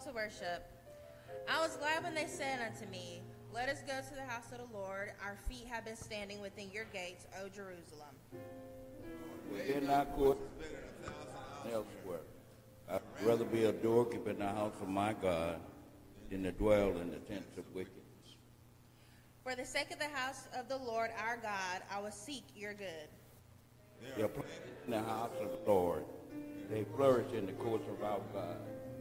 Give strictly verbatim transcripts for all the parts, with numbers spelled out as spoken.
to worship. I was glad when they said unto me, let us go to the house of the Lord. Our feet have been standing within your gates, O Jerusalem. Within thy courts elsewhere. I'd rather be a doorkeeper in the house of my God than to dwell in the tents of wickedness. For the sake of the house of the Lord our God, I will seek your good. They are planted in the house of the Lord. They flourish in the courts of our God.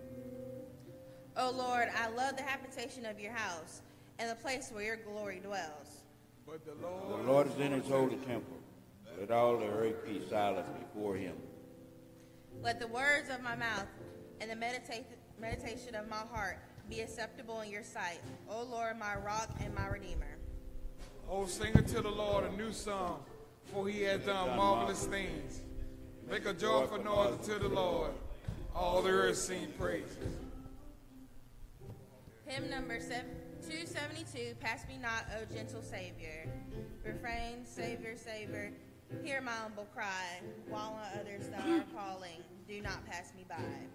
O Lord, I love the habitation of your house and the place where your glory dwells. But the Lord, the Lord is in his holy temple. Let all the earth be silent before him. Let the words of my mouth and the medita- meditation of my heart be acceptable in your sight, O Lord, my rock and my redeemer. Oh, sing unto the Lord a new song, for he has done marvelous things. Make a joyful noise unto the Lord. All the earth sing praises. Hymn number two seventy-two, Pass Me Not, O Gentle Savior. Refrain, Savior, Savior, hear my humble cry. While on others thou art calling, do not pass me by.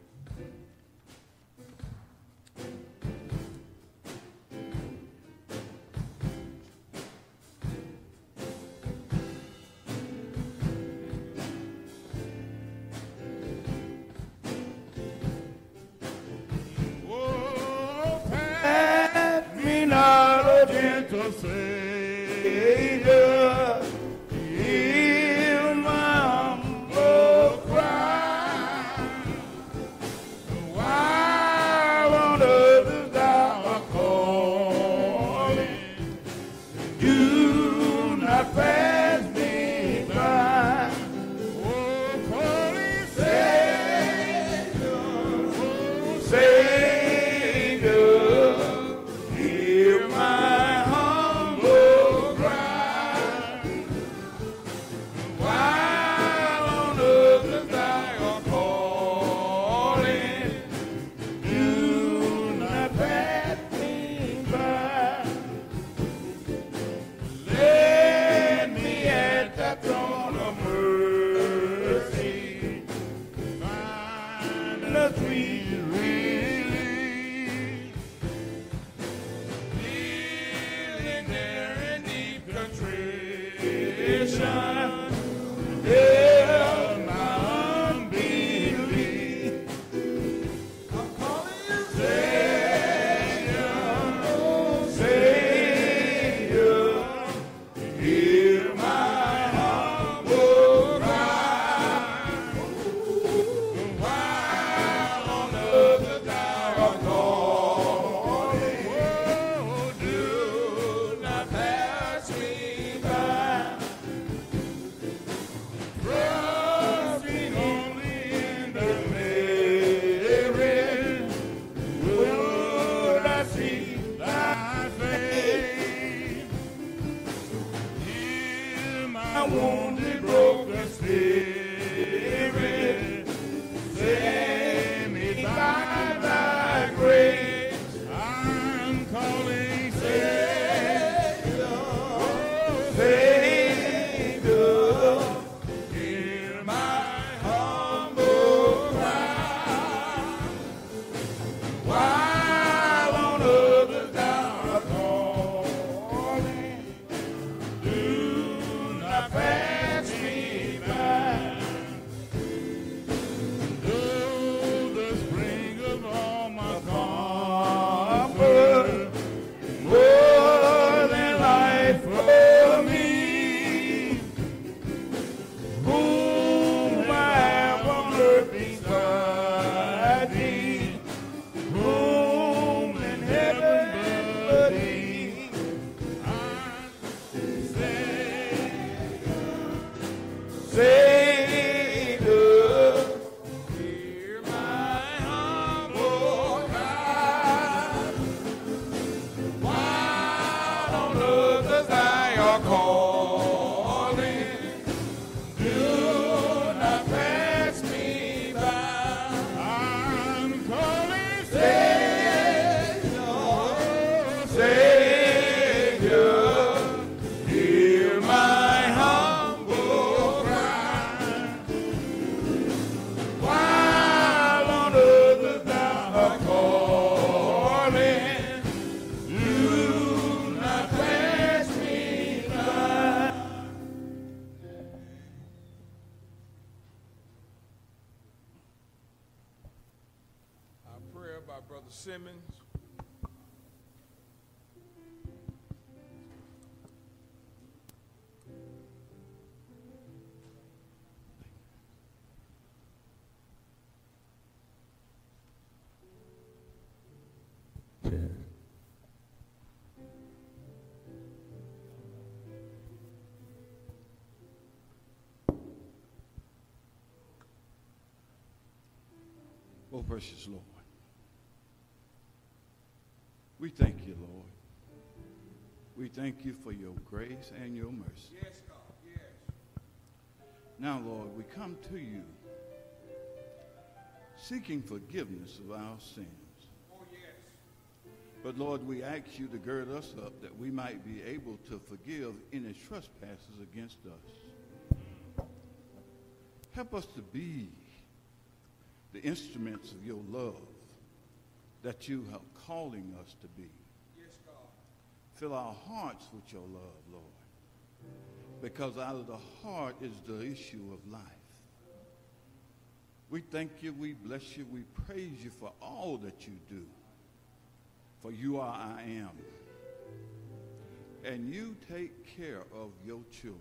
Gentle Savior, hear my humble cry. While on others thou art calling, do not pass me by. Oh, calling Savior, oh, Savior, hear my pass me by. Brother Simmons. Oh, precious Lord, we thank you, Lord. We thank you for your grace and your mercy. Yes, God, yes. Now, Lord, we come to you seeking forgiveness of our sins. Oh, yes. But, Lord, we ask you to gird us up that we might be able to forgive any trespasses against us. Help us to be the instruments of your love that you are calling us to be. Yes, God. Fill our hearts with your love, Lord, because out of the heart is the issue of life. We thank you, we bless you, we praise you for all that you do, for you are I am, and you take care of your children.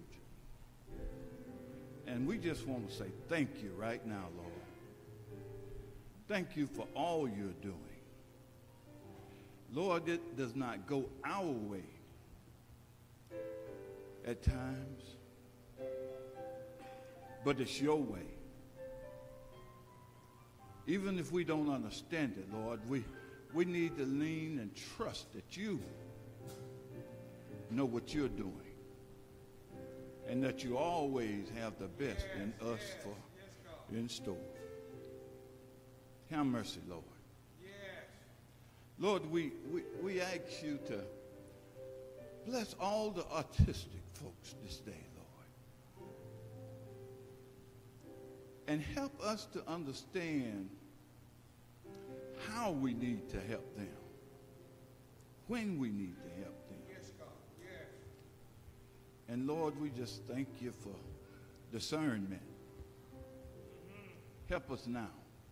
And we just want to say thank you right now, Lord. Thank you for all you're doing. Lord, it does not go our way at times, but it's your way. Even if we don't understand it, Lord, we, we need to lean and trust that you know what you're doing and that you always have the best in us for in store. Have mercy, Lord. Yes. Lord, we, we, we ask you to bless all the autistic folks this day, Lord. And help us to understand how we need to help them, when we need to help them. Yes, God. Yes. And Lord, we just thank you for discernment. Mm-hmm. Help us now.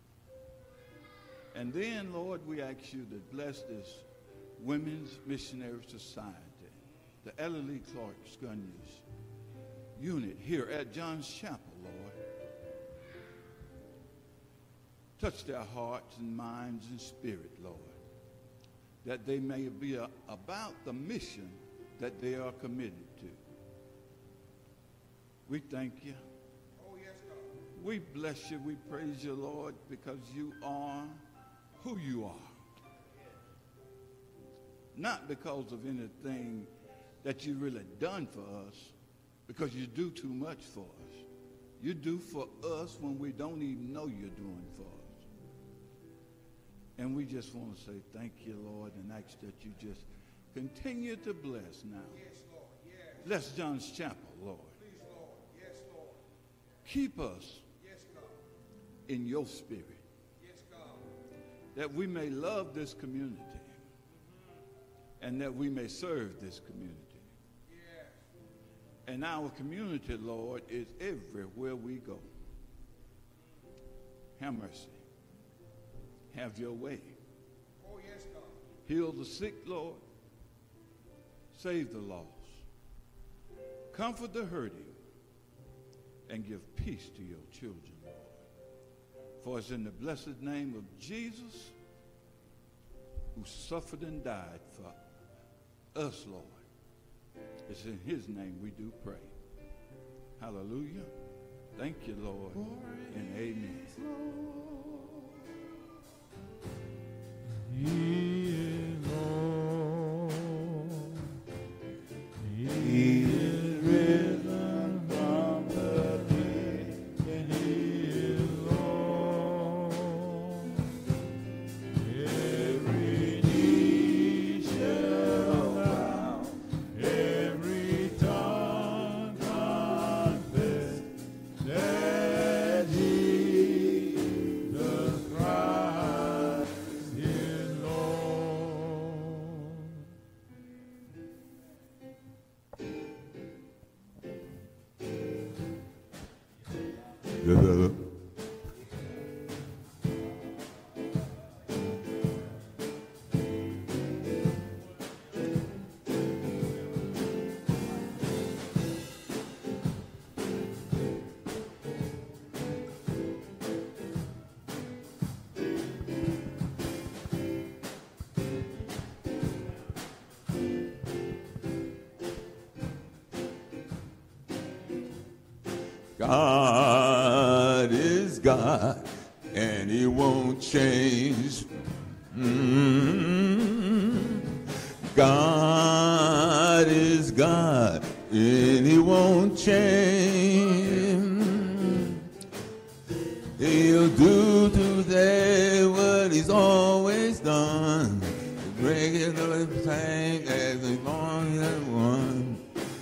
And then, Lord, we ask you to bless this Women's Missionary Society, the Ellery Clark Scunions unit here at John's Chapel, Lord. Touch their hearts and minds and spirit, Lord, that they may be a, about the mission that they are committed to. We thank you. Oh, yes, God. We bless you. We praise you, Lord, because you are who you are. Not because of anything that you really done for us, because you do too much for us. You do for us when we don't even know you're doing for us. And we just want to say thank you, Lord, and ask that you just continue to bless now. Yes, Lord. Yes. Bless John's Chapel, Lord. Please, Lord. Yes, Lord. Keep us Yes, God. in your spirit, Yes, God. that we may love this community and that we may serve this community. Yes. And our community, Lord, is everywhere we go. Have mercy. Have your way. Oh, yes, God. Heal the sick, Lord. Save the lost. Comfort the hurting. And give peace to your children, Lord. For it's in the blessed name of Jesus, who suffered and died for us, Lord. It's in his name we do pray. Hallelujah. Thank you, Lord, and amen. He is Lord. He is risen from the dead, and he is Lord. Every knee shall bow, every tongue confess that Jesus Christ is Lord. God is God, and he won't change. Mm-hmm. God is God, and he won't change. He'll do today what he's always done. Regular same as the long as one.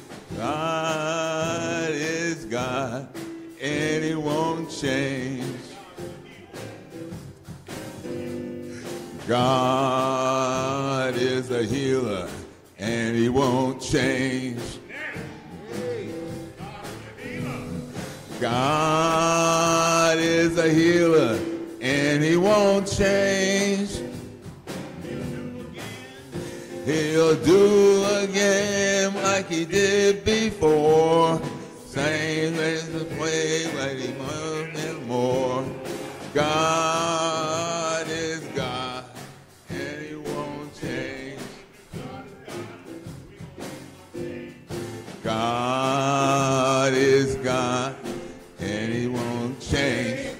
God is God, and he won't change. God is a healer, and he won't change. God is a healer, and he won't change. He'll do again like he did before. Same as the way, but he won't anymore. God is God, and he won't change. God is God, and he won't change.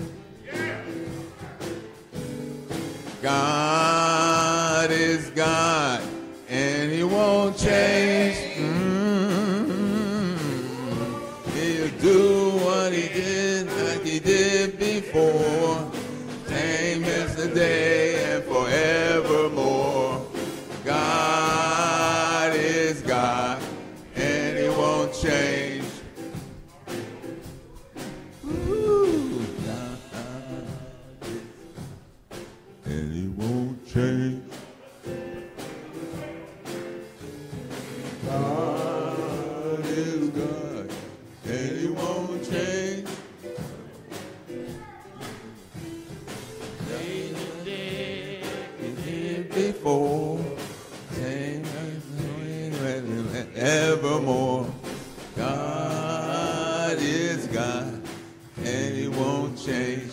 God is God, and he won't change. Mm-hmm. He'll do what he did like he did before. Same as today and forevermore. God is God, and he won't change. Ooh, God, and he won't change. God is God, and he won't change. Same as he did before, same as evermore. God is God, and he won't change.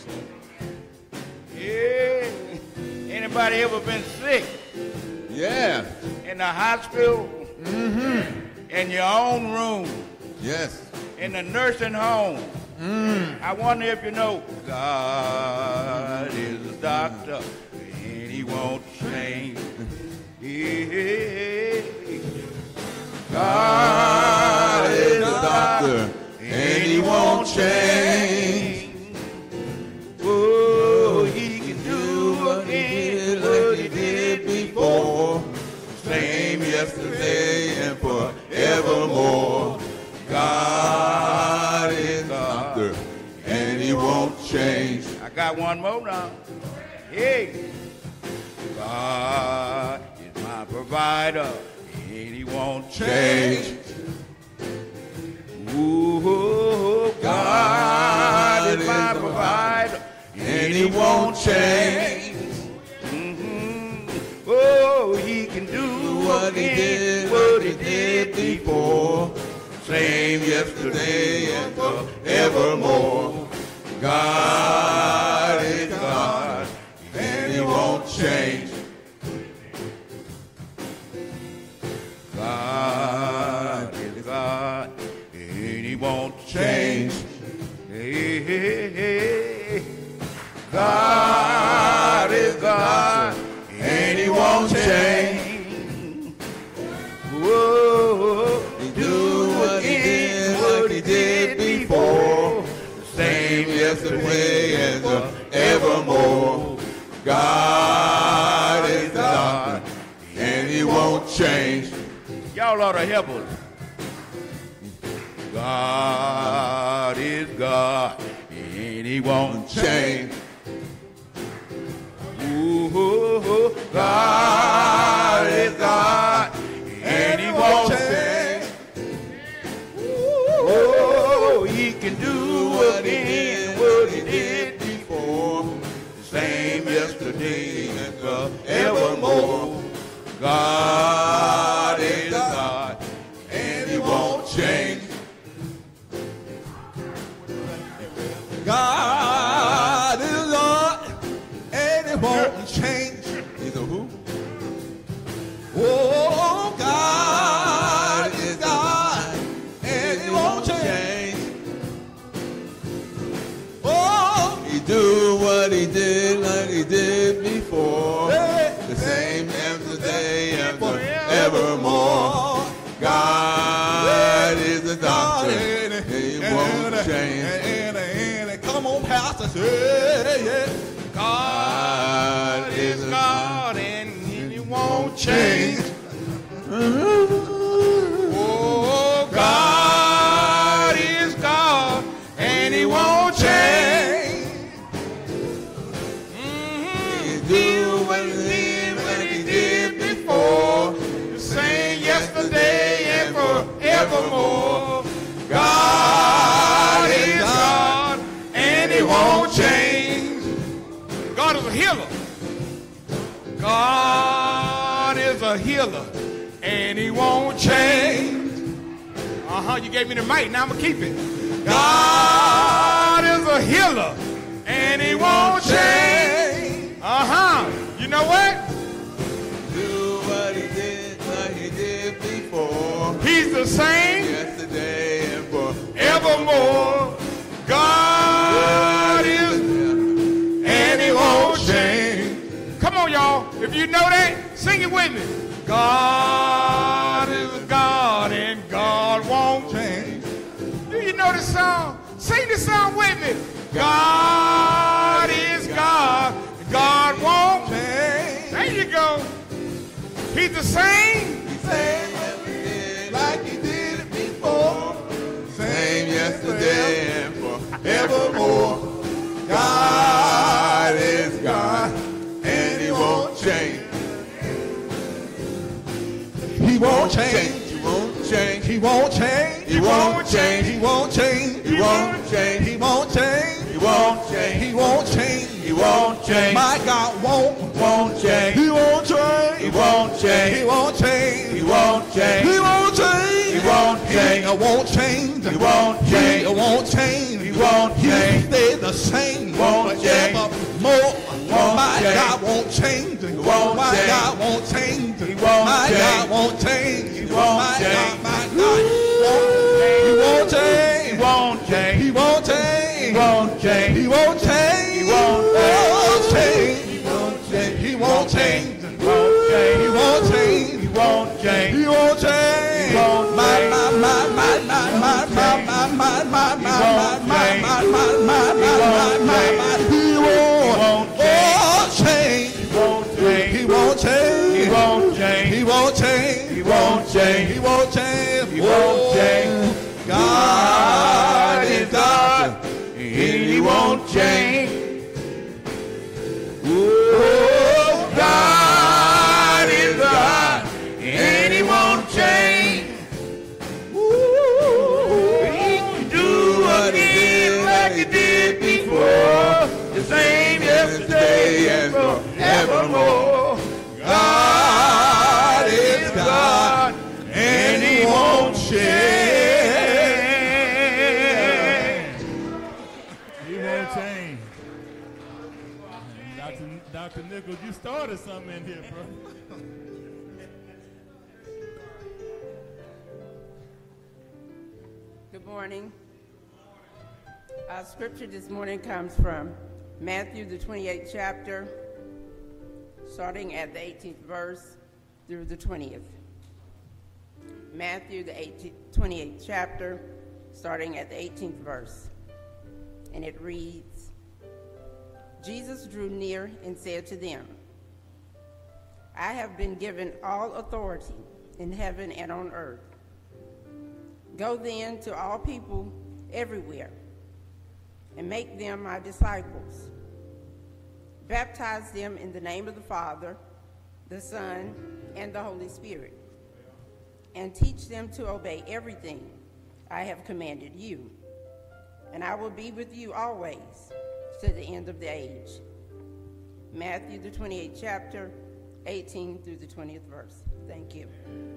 Yeah. Anybody ever been sick? Yeah. In the hospital? Mm-hmm. In your own room? Yes. In the nursing home? Mm. I wonder if you know God is a doctor, and he won't change. Yeah. God is a doctor, and he won't change. Oh, he can do again what he did before. Same yesterday and forevermore. God is a doctor, and he won't change. I got one more now. Hey, God is my provider, and he won't change. Ooh, God is my provider, and he won't change. Mm-hmm. Oh, he can do What he did, what he did before. Same yesterday and forevermore. God is God, and he won't change. God is God, and he won't change. Hey, hey, hey. God is God, And he won't change. Whoa, He do what he did, what he did before. Same yesterday and forevermore. God is God, and he won't change. Y'all ought to help us. God is God, and he won't change. Ooh, God is God, and he won't change. Oh, he can do again what he did before. same yesterday and forevermore. God is God, and he won't change. God is God, and he won't change. He's a who? Oh, God is God, and he won't change. change. And, and, and, and come on, Pastor, say, yeah. God is God and He won't change. Oh, God is God and He won't change. Mm-hmm. He do what He did, what He did before. The same yesterday and forevermore. God is God and He won't change. God is a healer. God is a healer and He won't change. Uh-huh, you gave me the mic, now I'm going to keep it. God is a healer and He won't change. Uh-huh, you know what? Do what He did, what He did before. He's the same Yesterday and evermore. God is and He won't change. Come on, y'all. If you know that, sing it with me. God is God and God won't change. Do you know this song? Sing this song with me. God is God and God won't change. There you go. He's the same. Same like He did it before. Same yesterday and forevermore. God is God and He won't change. He won't change. He won't change. He won't change. He won't change. He won't change. He won't change. He won't change. He won't change. He won't change. He won't change. My God won't. Won't change. He won't change. He won't change. He won't change. He won't change. He won't change. He won't change. He won't change. He won't change. He won't change. He won't change. He stay the same. Won't change. Forevermore. Won't My change. God won't change. won't My change. God won't change. He won't My change. God won't change. He won't My change. God, my God. He won't change. He won't change. He won't change. He won't change. He won't change. He won't change. He won't change. He won't change. He won't change. He won't change. He won't change. He won't change. He won't My, change. my, my, my, my, my, my, my, my, my, my, won't my, change. my, my, my, my, my, my, my. He won't change. He won't change. He won't change. He won't change. He won't change. He won't change. He won't change. He won't change. God is God. He won't change. Oh, God is God, and He won't change. He can do what He did like He did before, the same yesterday and forevermore. God is God, and He won't change. He won't change. Doctor Doctor Nichols, you started something in here, bro. Good morning. Our scripture this morning comes from Matthew, the twenty-eighth chapter, starting at the eighteenth verse through the twentieth. Matthew, the eighteenth, twenty-eighth chapter, starting at the eighteenth verse. And it reads, Jesus drew near and said to them, I have been given all authority in heaven and on earth. Go then to all people everywhere and make them my disciples. Baptize them in the name of the Father, the Son, and the Holy Spirit, and teach them to obey everything I have commanded you. And I will be with you always to the end of the age. Matthew, the twenty-eighth chapter, eighteen through the twentieth verse. Thank you.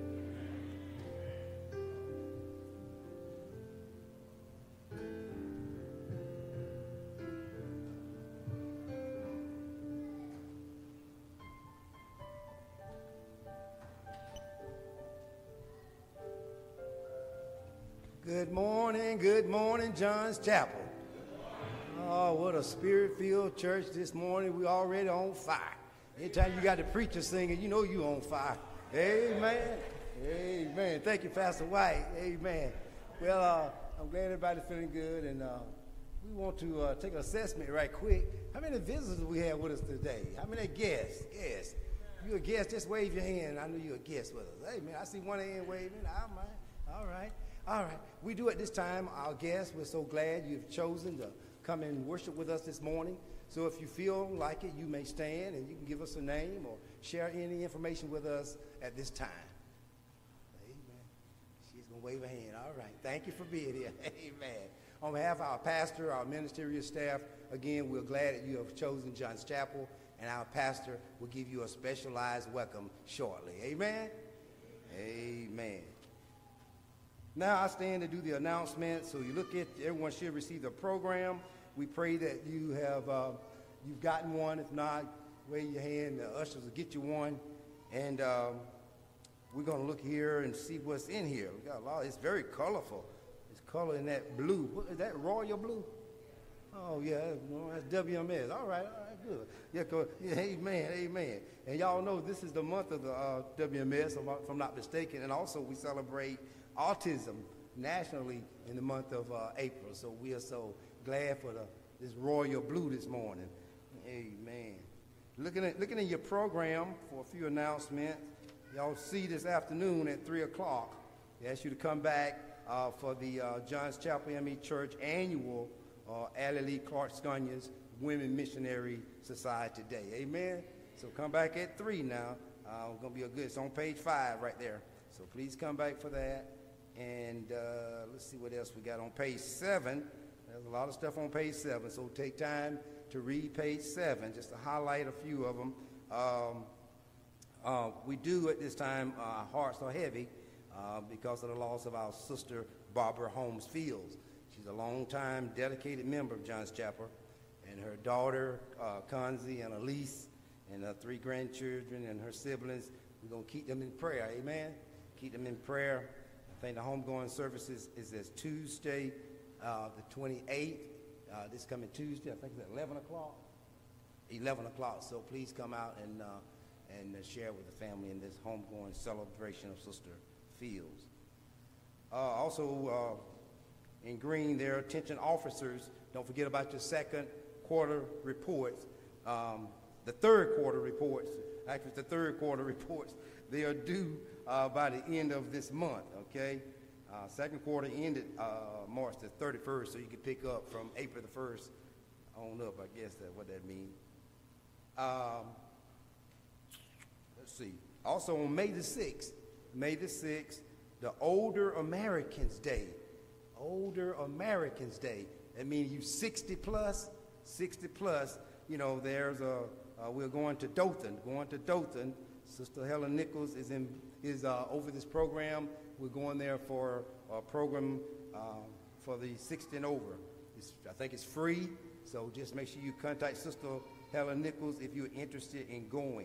Good morning, good morning, John's Chapel. Oh, what a spirit-filled church this morning. We already on fire. Anytime you got the preacher singing, you know you on fire. Amen. Amen. Thank you, Pastor White. Amen. Well, uh, I'm glad everybody's feeling good, and uh, we want to uh, take an assessment right quick. How many visitors do we have with us today? How many guests? Guests. You a guest, just wave your hand. I know you're a guest with us. Hey, man, I see one hand waving. All right, all right, all right. We do at this time, our guests, we're so glad you've chosen to come and worship with us this morning. So if you feel like it, you may stand and you can give us a name or share any information with us at this time. Amen. She's going to wave a hand. All right. Thank you for being here. Amen. On behalf of our pastor, our ministerial staff, again, we're glad that you have chosen Johns Chapel, and our pastor will give you a specialized welcome shortly. Amen. Amen. Now I stand to do the announcement. So you look at, everyone should receive the program. We pray that you have, uh, you've gotten one. If not, wave your hand. The ushers will get you one. And um, we're going to look here and see what's in here. We got a lot. It's very colorful. It's color in that blue. What, is that royal blue? Oh, yeah. No, that's W M S. All right. All right. Good. Yeah, go, yeah, amen. Amen. And y'all know this is the month of the uh, W M S, if I'm not mistaken. And also we celebrate autism nationally in the month of uh, April. So we are so glad for the, this royal blue this morning. Amen. Looking at looking at your program for a few announcements. Y'all see this afternoon at three o'clock. They ask you to come back uh, for the uh, Johns Chapel M E Church annual uh, Allie Lee Clark Scunions Women Missionary Society Day. Amen. So come back at three now. Uh, it's gonna be a good. It's on page five right there. So please come back for that. And uh, let's see what else we got on page seven. There's a lot of stuff on page seven, so take time to read page seven, just to highlight a few of them. Um, uh, we do at this time, uh, our hearts are heavy uh, because of the loss of our sister, Barbara Holmes Fields. She's a long-time dedicated member of Johns Chapel, and her daughter, uh, Conzi and Elise, and her three grandchildren and her siblings, we're going to keep them in prayer, amen? Keep them in prayer. I think the homegoing services is this Tuesday, uh, the twenty-eighth, uh, this coming Tuesday. I think it's at eleven o'clock. eleven o'clock. So please come out and uh, and uh, share with the family in this homegoing celebration of Sister Fields. Uh, also, uh, in green, there, attention officers. Don't forget about your second quarter reports. Um, the third quarter reports. Actually, the third quarter reports. They are due uh, by the end of this month. Okay. Uh, second quarter ended uh, March the thirty-first, so you can pick up from April the first on up, I guess that's what that means. Um, let's see. Also on May the sixth, May the sixth, the Older Americans Day. Older Americans Day. That means you sixty plus, sixty plus. You know, there's a, uh, we're going to Dothan, going to Dothan. Sister Helen Nichols is in is uh, over this program. We're going there for a program uh, for the sixty and over. It's, I think it's free, so just make sure you contact Sister Helen Nichols if you're interested in going.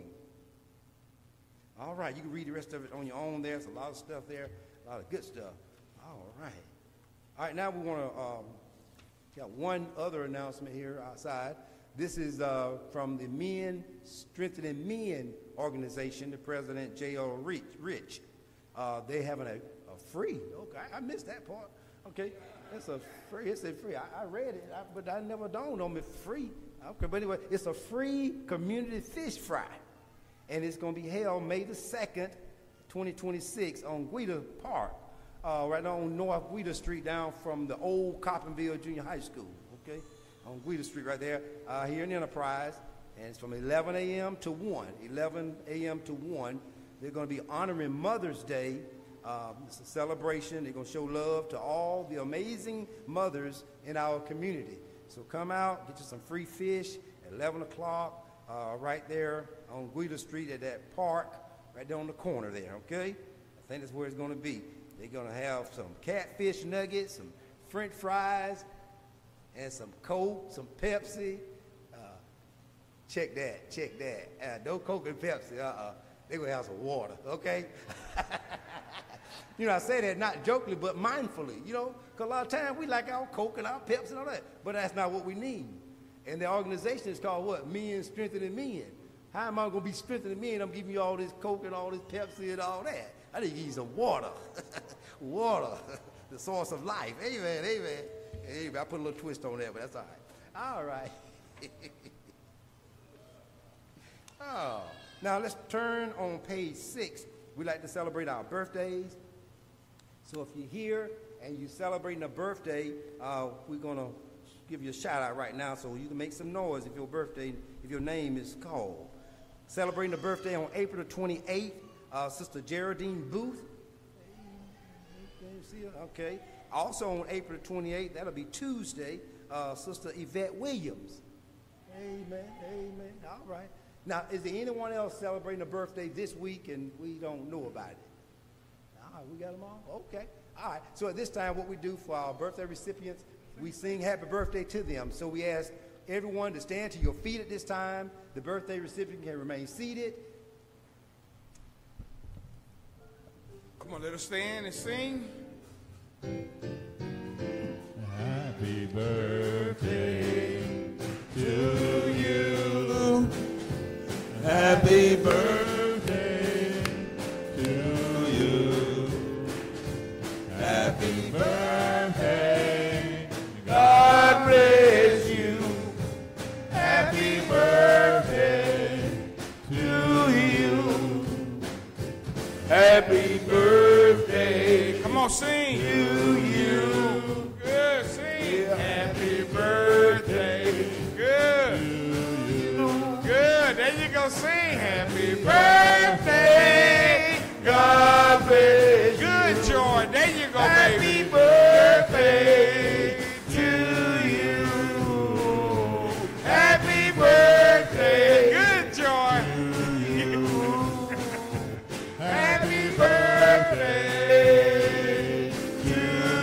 All right, you can read the rest of it on your own there. There's a lot of stuff there, a lot of good stuff. All right. All right, now we want to um, got one other announcement here outside. This is uh, from the Men Strengthening Men organization, the president, J L Rich. Rich. Uh, they having a, a free, okay, I missed that part. Okay, it's a free, it's a free. I, I read it, I, but I never dawned on me, free. Okay, but anyway, it's a free community fish fry. And it's going to be held May the second, twenty twenty-six on Guida Park, uh, right on North Guida Street down from the old Coppinville Junior High School, okay? On Guida Street right there, uh, here in Enterprise. And it's from eleven a m to one, eleven a m to one. They're going to be honoring Mother's Day. Um, it's a celebration. They're going to show love to all the amazing mothers in our community. So come out, get you some free fish at eleven o'clock, uh, right there on Guida Street at that park, right there on the corner there, okay? I think that's where it's going to be. They're going to have some catfish nuggets, some French fries, and some Coke, some Pepsi. Uh, check that, check that. Uh, no Coke and Pepsi, uh-uh. They're going to have some water, okay? You know, I say that not jokingly, but mindfully, you know, because a lot of times we like our Coke and our Pepsi and all that, but that's not what we need. And the organization is called what? Men Strengthening Men. How am I going to be strengthening men? I'm giving you all this Coke and all this Pepsi and all that. I need to give you some water. Water. the source of life. Amen, amen. Amen. I put a little twist on that, but that's all right. All right. Oh. Now let's turn on page six. We like to celebrate our birthdays. So if you're here and you're celebrating a birthday, uh, we're going to give you a shout out right now so you can make some noise if your birthday, if your name is called. Celebrating a birthday on April the twenty-eighth, uh, Sister Geraldine Booth. Can you see her? Okay. Also on April the twenty-eighth, that'll be Tuesday, uh, Sister Yvette Williams. Amen, amen. All right. Now, is there anyone else celebrating a birthday this week and we don't know about it? All right, we got them all? Okay. All right. So at this time, what we do for our birthday recipients, we sing happy birthday to them. So we ask everyone to stand to your feet at this time. The birthday recipient can remain seated. Come on, let us stand and sing. Happy birthday to you. Happy birthday to you. Happy birthday. God bless you. Happy birthday to you. Happy birthday. Come on, sing. To you. Good, sing. Yeah. Happy birthday. Good. Good. There you go, sing. Happy Birthday. God bless you. Good, Joy. There you go, Happy baby. birthday to you. Happy birthday. Good, Joy. Happy birthday to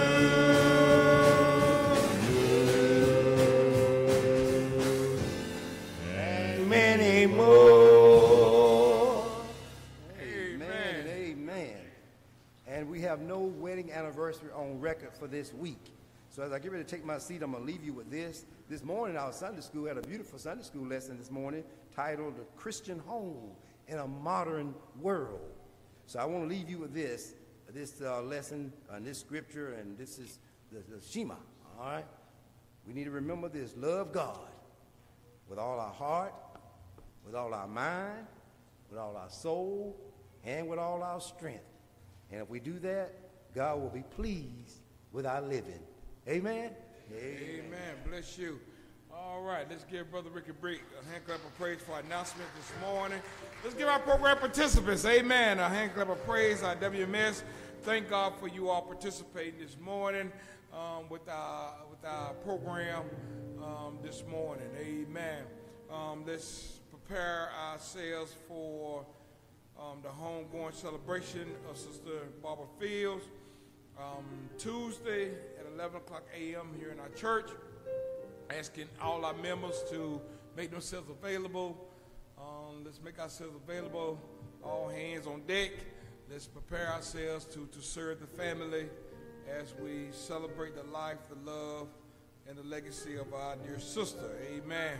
you. And many more. Amen, amen. And we have no wedding anniversary on record for this week. So as I get ready to take my seat, I'm going to leave you with this. This morning, our Sunday school had a beautiful Sunday school lesson this morning titled The Christian Home in a Modern World. So I want to leave you with this, this uh, lesson and this scripture, and this is the, the Shema, all right? We need to remember this. Love God with all our heart, with all our mind, with all our soul, and with all our strength. And if we do that, God will be pleased with our living. Amen? Amen. Amen. Bless you. All right, let's give Brother Ricky Brick a hand clap of praise for our announcement this morning. Let's give our program participants, amen, a hand clap of praise, our W M S. Thank God for you all participating this morning um, with, our, with our program um, this morning. Amen. Um, let's prepare ourselves for um, the homegoing celebration of Sister Barbara Fields um, Tuesday at eleven o'clock a m here in our church. Asking all our members to make themselves available. Um, let's make ourselves available. All hands on deck. Let's prepare ourselves to, to serve the family as we celebrate the life, the love, and the legacy of our dear sister. Amen.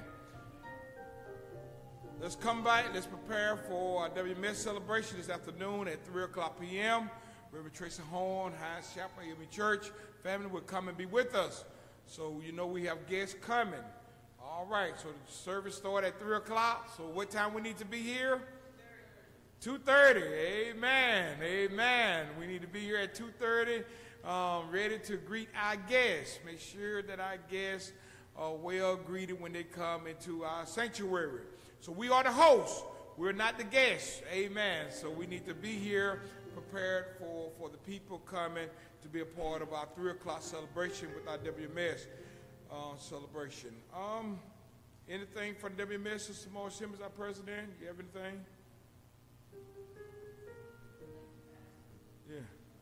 Let's come back. Let's prepare for our W M S celebration this afternoon at three o'clock p m Reverend Tracy Horn, Hines Chapel, Amy Church family will come and be with us. So you know we have guests coming. All right, so the service starts at three o'clock. So what time we need to be here? two thirty. Amen. Amen. We need to be here at two thirty, um, ready to greet our guests. Make sure that our guests are well greeted when they come into our sanctuary. So we are the hosts. We're not the guests. Amen. So we need to be here prepared for, for the people coming to be a part of our three o'clock celebration with our W M S uh, celebration. Um, anything from W M S, Sister Morris Simmons, our president? You have anything? Yeah.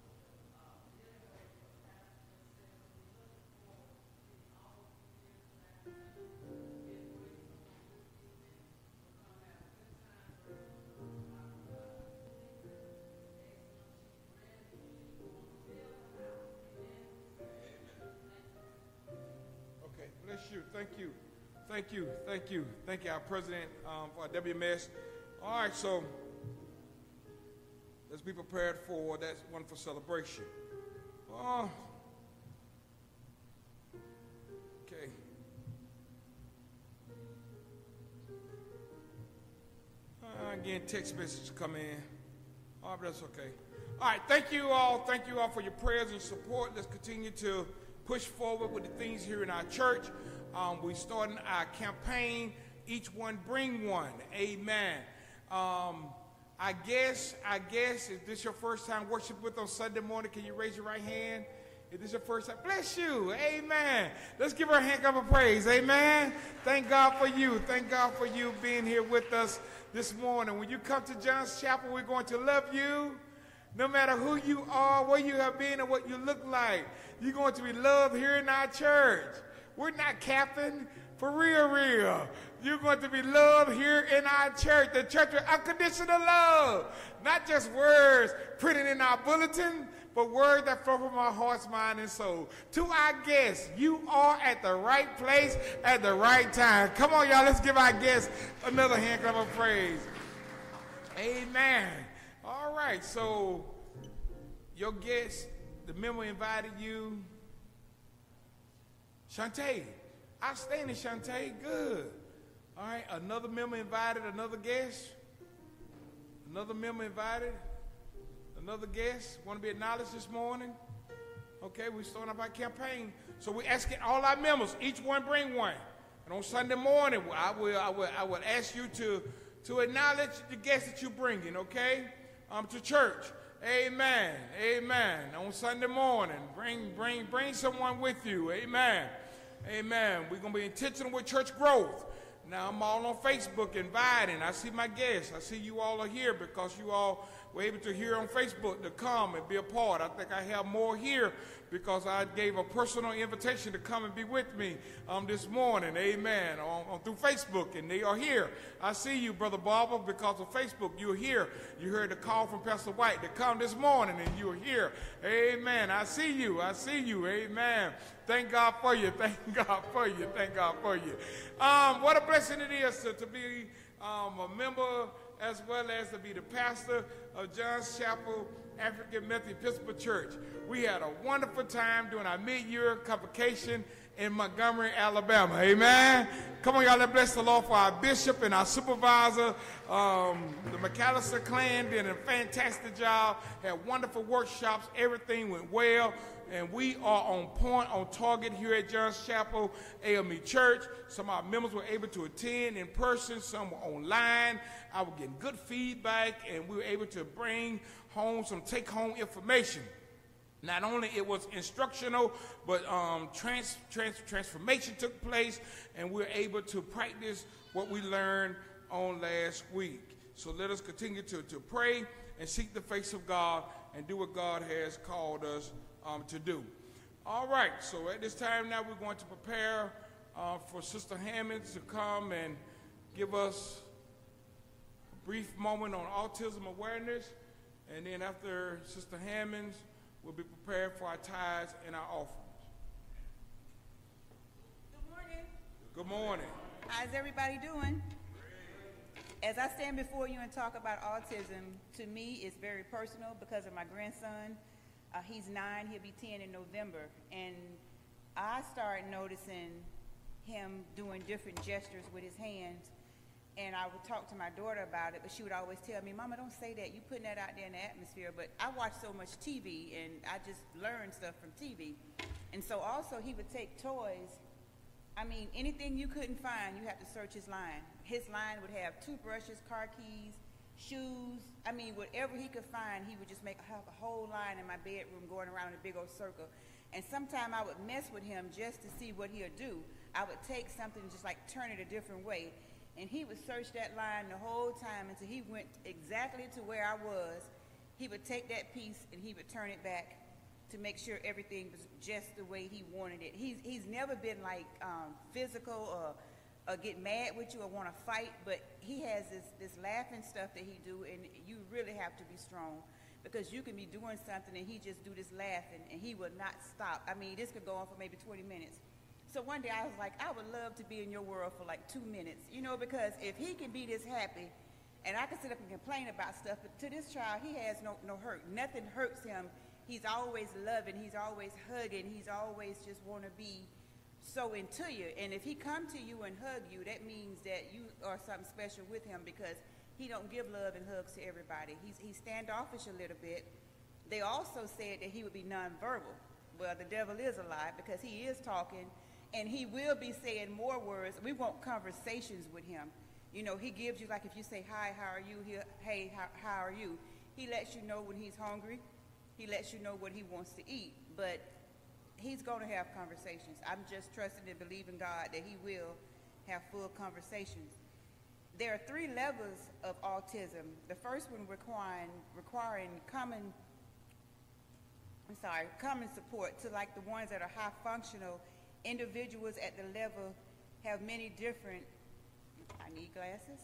Bless you. Thank you. Thank you. Thank you. Thank you, our president um, for our W M S. All right, so let's be prepared for that wonderful celebration. Uh, I'm getting text messages come in. Oh, but that's okay. All right, thank you all. Thank you all for your prayers and support. Let's continue to push forward with the things here in our church. Um, we're starting our campaign, Each One Bring One. Amen. Um, I guess, I guess, if this your first time worship with on Sunday morning, can you raise your right hand? If this your first time, bless you. Amen. Let's give her a hand clap of praise. Amen. Thank God for you. Thank God for you being here with us this morning. When you come to John's Chapel, we're going to love you. No matter who you are, where you have been, and what you look like, you're going to be loved here in our church. We're not capping. For real, real. You're going to be loved here in our church. The church of unconditional love. Not just words printed in our bulletin, but words that flow from our hearts, mind, and soul. To our guests, you are at the right place at the right time. Come on, y'all. Let's give our guests another hand clap of praise. Amen. All right. So your guests, the member invited you. Shantae. Outstanding, Shantae. Good. All right. Another member invited another guest. Another member invited another guest. Want to be acknowledged this morning? Okay, we're starting up our campaign. So we're asking all our members, each one bring one. And on Sunday morning, I will, I will, I will ask you to, to acknowledge the guests that you're bringing, okay, um, to church. Amen. Amen. On Sunday morning, bring, bring, bring someone with you. Amen. Amen. We're going to be intentional with church growth. Now, I'm all on Facebook inviting. I see my guests. I see you all are here because you all were able to hear on Facebook to come and be a part. I think I have more here because I gave a personal invitation to come and be with me um, this morning. Amen. On, on through Facebook, and they are here. I see you, Brother Barber, because of Facebook. You're here. You heard the call from Pastor White to come this morning, and you're here. Amen. I see you. I see you. Amen. Thank God for you. Thank God for you. Thank God for you. Um, what a blessing it is to, to be um, a member as well as to be the pastor of John's Chapel African Methodist Episcopal Church. We had a wonderful time doing our mid-year convocation in Montgomery, Alabama. Amen. Come on, y'all. Let's bless the Lord for our bishop and our supervisor. Um, the McAllister clan did a fantastic job. Had wonderful workshops. Everything went well. And we are on point, on target here at John's Chapel A M E Church. Some of our members were able to attend in person. Some were online. I was getting good feedback, and we were able to bring home some take-home information. Not only it was instructional, but um, trans, trans, transformation took place, and we were able to practice what we learned on last week. So let us continue to, to pray and seek the face of God and do what God has called us um, to do. All right, so at this time now we're going to prepare uh, for Sister Hammond to come and give us a brief moment on autism awareness, and then after Sister Hammond's, we'll be prepared for our tithes and our offerings. Good morning. Good morning. How's everybody doing? As I stand before you and talk about autism, to me it's very personal because of my grandson. Uh, he's nine, he'll be ten in November. And I started noticing him doing different gestures with his hands. And I would talk to my daughter about it, but she would always tell me, Mama, don't say that. You're putting that out there in the atmosphere. But I watch so much T V, and I just learned stuff from T V. And so also he would take toys. I mean, anything you couldn't find, you have to search his line. His line would have toothbrushes, car keys, shoes. I mean, whatever he could find, he would just make have a whole line in my bedroom going around in a big old circle. And sometime I would mess with him just to see what he'll do. I would take something and just like turn it a different way. And he would search that line the whole time until he went exactly to where I was. He would take that piece and he would turn it back to make sure everything was just the way he wanted it. He's, he's never been like um, physical or, or get mad with you or want to fight, but he has this, this laughing stuff that he do, and you really have to be strong because you can be doing something and he just do this laughing and he will not stop. I mean, this could go on for maybe twenty minutes. So one day I was like, I would love to be in your world for like two minutes, you know, because if he can be this happy, and I can sit up and complain about stuff, but to this child, he has no, no hurt. Nothing hurts him. He's always loving. He's always hugging. He's always just want to be so into you. And if he come to you and hug you, that means that you are something special with him because he don't give love and hugs to everybody. He's, he's standoffish a little bit. They also said that he would be nonverbal. Well, the devil is a lie because he is talking, and he will be saying more words. We want conversations with him. You know, he gives you, like if you say, hi, how are you? He, hey, how, how are you? He lets you know when he's hungry. He lets you know what he wants to eat. But he's going to have conversations. I'm just trusting and believing God that he will have full conversations. There are three levels of autism. The first one requiring, requiring common, I'm sorry, common support to like the ones that are high functional individuals at the level have many different, I need glasses,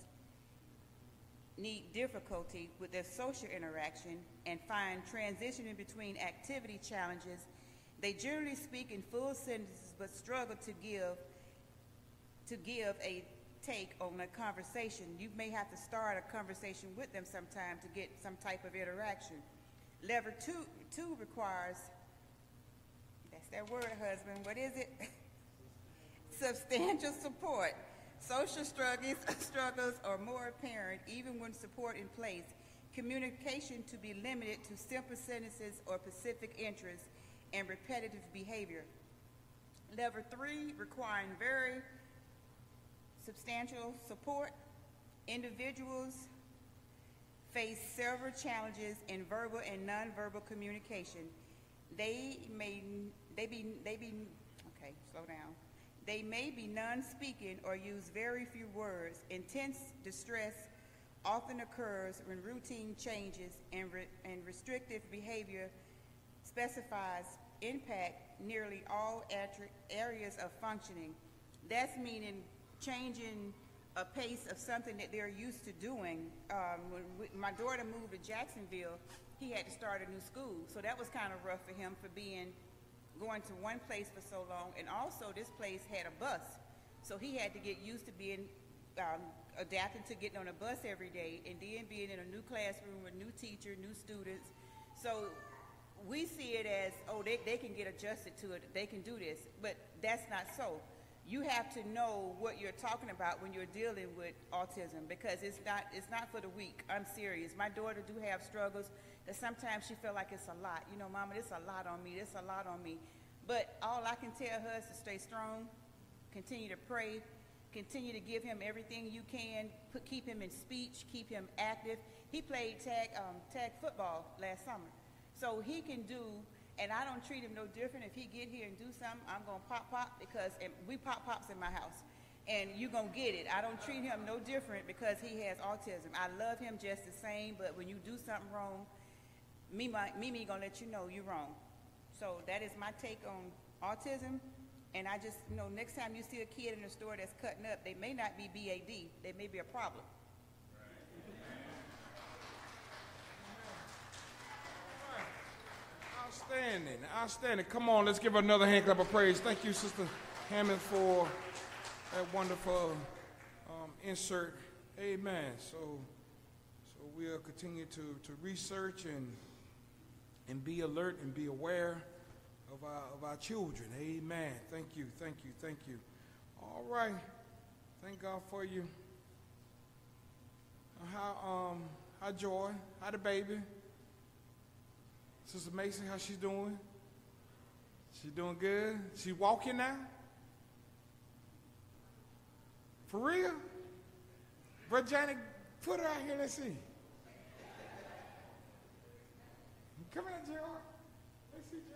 need difficulty with their social interaction and find transitioning between activity challenges. They generally speak in full sentences but struggle to give to give a take on a conversation. You may have to start a conversation with them sometime to get some type of interaction. Level two, two requires, that's that word, husband, what is it? Substantial support. Social struggles, struggles are more apparent even when support in place. Communication to be limited to simple sentences or specific interests and repetitive behavior. Level three, requiring very substantial support. Individuals face several challenges in verbal and nonverbal communication. They may, they be, they be, okay, slow down. They may be non-speaking or use very few words. Intense distress often occurs when routine changes and, re and restrictive behavior specifies impact nearly all areas of functioning. That's meaning changing a pace of something that they're used to doing. Um, when we, my daughter moved to Jacksonville, he had to start a new school. So that was kind of rough for him for being, going to one place for so long. And also this place had a bus. So he had to get used to being, um, adapting to getting on a bus every day and then being in a new classroom with new teacher, new students. So we see it as, oh, they, they can get adjusted to it, they can do this, but that's not so. You have to know what you're talking about when you're dealing with autism because it's not, it's not for the weak. I'm serious. My daughter do have struggles that sometimes she feel like it's a lot. You know, Mama, it's a lot on me, it's a lot on me. But all I can tell her is to stay strong, continue to pray, continue to give him everything you can, put, keep him in speech, keep him active. He played tag, um, tag football last summer. So he can do, and I don't treat him no different. If he get here and do something, I'm gonna pop pop because and we pop pops in my house. And you gonna get it. I don't treat him no different because he has autism. I love him just the same, but when you do something wrong, me, my, Mimi gonna let you know you're wrong. So that is my take on autism. And I just, you know, next time you see a kid in the store that's cutting up, they may not be B A D, they may be a problem. Outstanding, outstanding. Come on, let's give her another hand clap of praise. Thank you, Sister Hammond, for that wonderful um, insert. Amen. So, so we'll continue to, to research and and be alert and be aware of our of our children. Amen. Thank you, thank you, thank you. All right. Thank God for you. How um how Joy? How the baby? Sister Macy, how she's doing? She doing good? She walking now? For real? Brother Johnny, put her out here, let's see. Come here, Joy. Let's see Joy.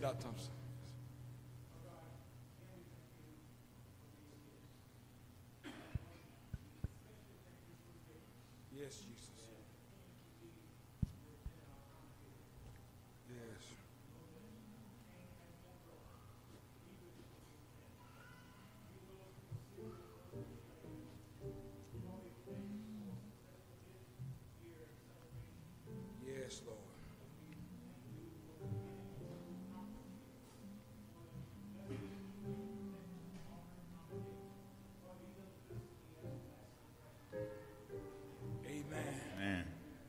Doctor Thompson. Yes, Jesus. Yes. Yes, Lord. Amen. Man.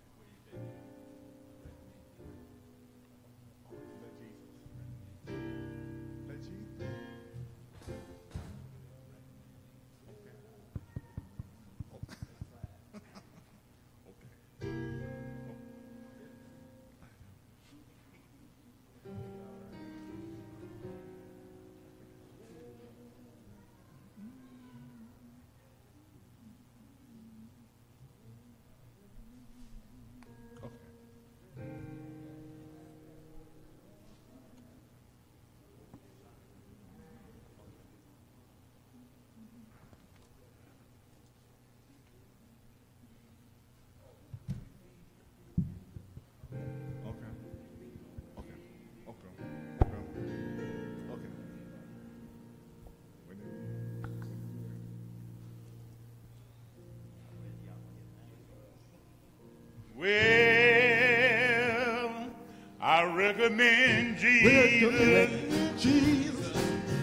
Well, I recommend Jesus. Jesus.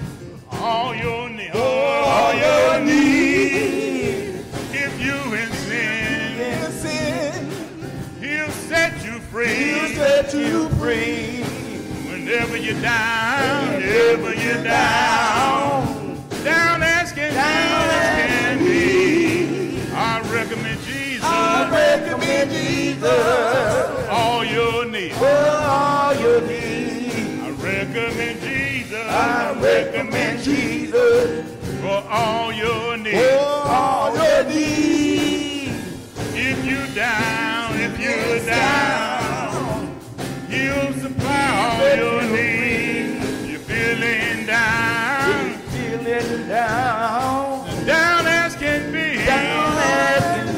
All your needs, all your needs. If you in sin, In sin, He'll set you free. He'll set you free. Whenever you're down, whenever you're down, down as can, down as can be. I recommend Jesus. I recommend Jesus. All your needs. For all your needs. I recommend Jesus. I recommend Jesus. For all your needs. For all your needs. If you down, if you down, He'll supply all your needs. You're feeling down, Feeling down. down as can be. Down as can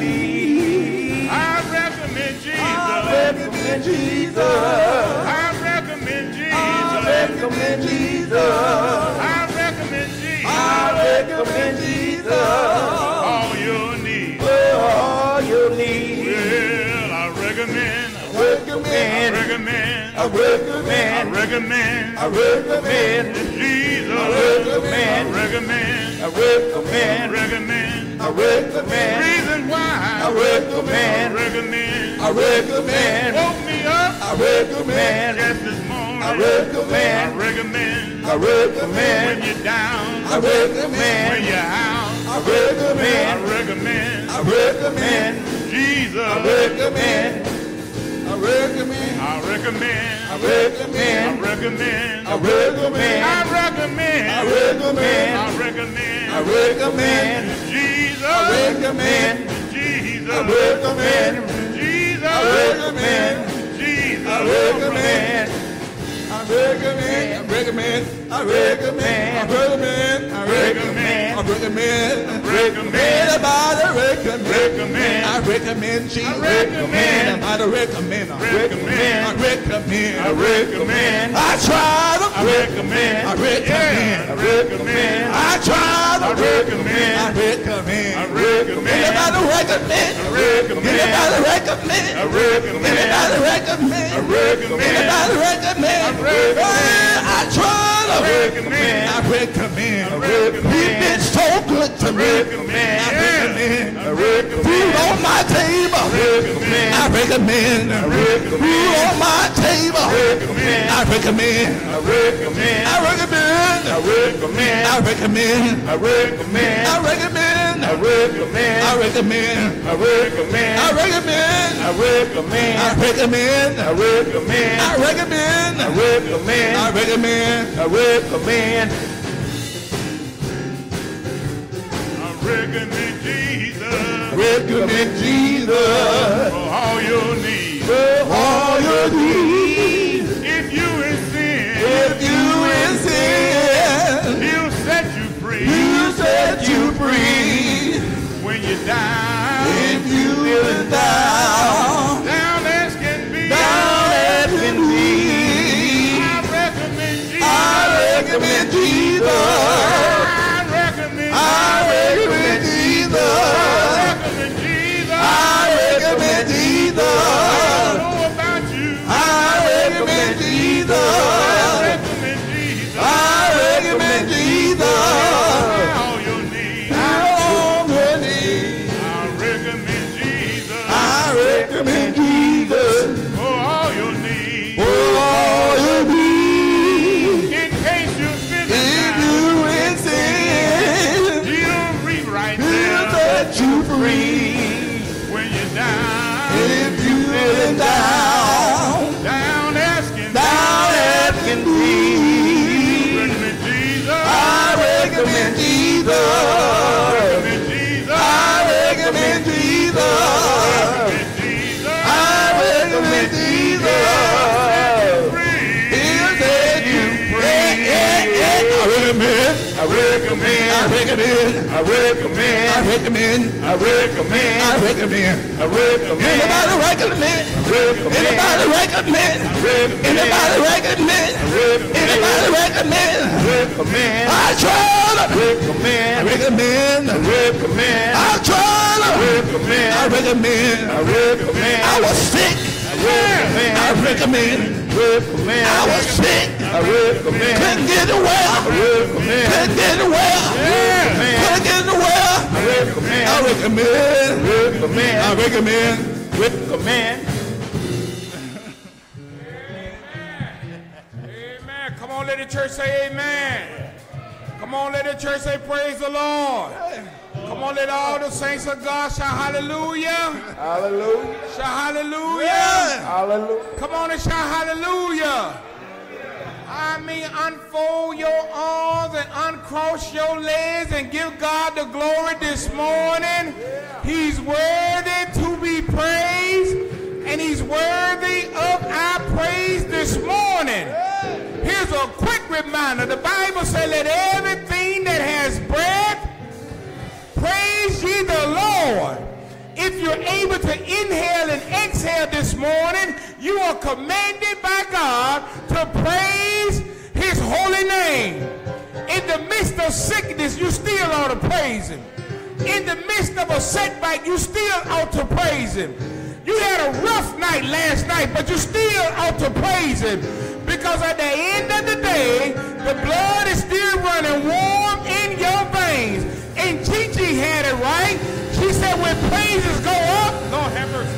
be. I recommend Jesus. I recommend Jesus. I recommend Jesus. I recommend Jesus. I recommend Jesus. I recommend Jesus. All your needs. For all your needs. Well, I recommend. I Recommend. recommend. I I recommend. recommend. I recommend. Jesus. I recommend. I recommend. I recommend. recommend. I recommend. Reason why. I recommend. recommend. I recommend. Woke me up I recommend. just this morning. I recommend. I recommend. I recommend. When you're down. I recommend. When you're out. I I recommend. recommend. I recommend. Jesus. I recommend. I recommend. I recommend. I I recommend. recommend. I recommend. I recommend. I recommend. I recommend. I recommend. Jesus. I recommend. Jesus. I recommend. Jesus. I recommend. Jesus. I recommend. I recommend. I recommend. I recommend. I recommend. I recommend. I recommend. Recommend. Anybody recommend. Recommend. I recommend Jesus. I recommend. I recommend. I Recommend. I recommend. I recommend. I try to I recommend. I recommend. Yeah, I recommend. I try to I recommend. I recommend. I recommend. Anybody recommend? I recommend. Anybody recommend? I recommend. Anybody recommend? I recommend. Anybody recommend? I recommend. I try to I recommend. I recommend. I recommend. You've been so good to I me. recommend. I Yeah. recommend. I recommend. Food on my table. recommend. I recommend. I recommend. Food on my table. recommend. I recommend. I recommend. I recommend. I recommend. I recommend. I recommend. I recommend. I recommend. I recommend. I recommend. I recommend. I recommend. I recommend. I recommend. I recommend. I recommend. I recommend. I recommend. I recommend Jesus Recommend Jesus. for all your needs. For all your needs. If you in sin, If you recommend Jesus. For all your needs. For all your needs. In case you're feeling If down, you in sin, He'll rewrite He'll them. set you free. When you're down, If you feeling down, down asking, down asking me, recommend Jesus. I recommend Jesus. Recommend Jesus. I recommend Jesus. Recommend Jesus. I recommend Jesus. Free. He'll set you free. I recommend. I recommend. I recommend. I recommend. I recommend. I recommend. I recommend. I recommend. Anybody recommend? Anybody recommend? Anybody recommend? Anybody recommend? Recommend. I try to recommend. I recommend. I recommend. I try to recommend. I recommend. I recommend. I was sick. I recommend. Recommend. I was sick. I recommend. Couldn't get away. I recommend. Couldn't get away. Couldn't get away. I recommend. I recommend. Recommend. I recommend. Recommend. Amen. Come on, let the church say amen. Come on, let the church say praise the Lord. Come on, let all the saints of God shout hallelujah. Hallelujah. Shout hallelujah. Hallelujah. Come on and shout hallelujah. I mean, unfold your arms and uncross your legs and give God the glory this morning. He's worthy to be praised, and he's worthy of our praise this morning. Here's a quick reminder. The Bible says, let everything that has breath praise ye the Lord. If you're able to inhale and exhale this morning, you are commanded by God to praise his holy name. In the midst of sickness, you still ought to praise him. In the midst of a setback, you still ought to praise him. You had a rough night last night, but you still ought to praise him. Because at the end of the day, the blood is still running warm in your veins. And Gigi had it right. She said when praises go up, Lord have mercy.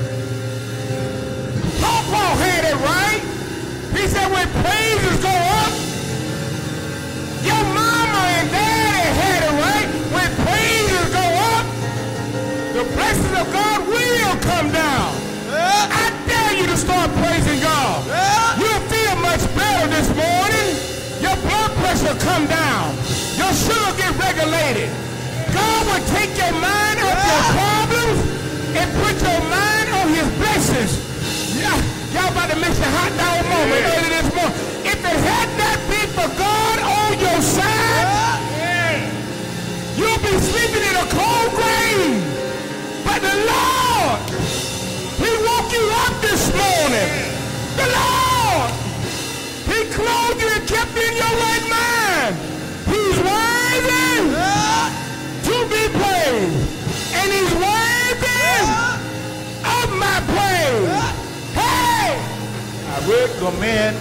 Papa had it right. He said when praises go up, your mama and daddy had it right. When praises go up, the blessings of God will come down. I dare you to start praising God. You'll feel much better this morning. Your blood pressure come down. Your sugar get regulated. God will take your mind off your problems and put your mind on his blessings. Yeah, y'all about to miss a hot dog moment early this morning. If it had not been for God on your side, you'll be sleeping in a cold grave. But the Lord, he woke you up this morning. The Lord, he clothed you and kept you in your right mind. He's worthy to be praised. And he's worthy of my praise. Hey! I recommend.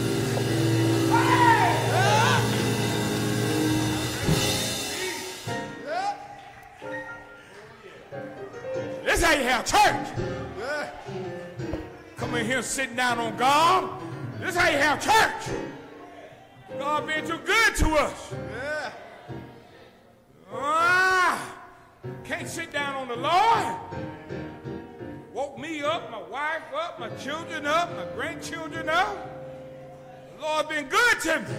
This is how you have church. Come in here sitting down on God. This is how you have church. God been too good to us. Ah, can't sit down on the Lord. Woke me up, my wife up, my children up, my grandchildren up. The Lord been good to me.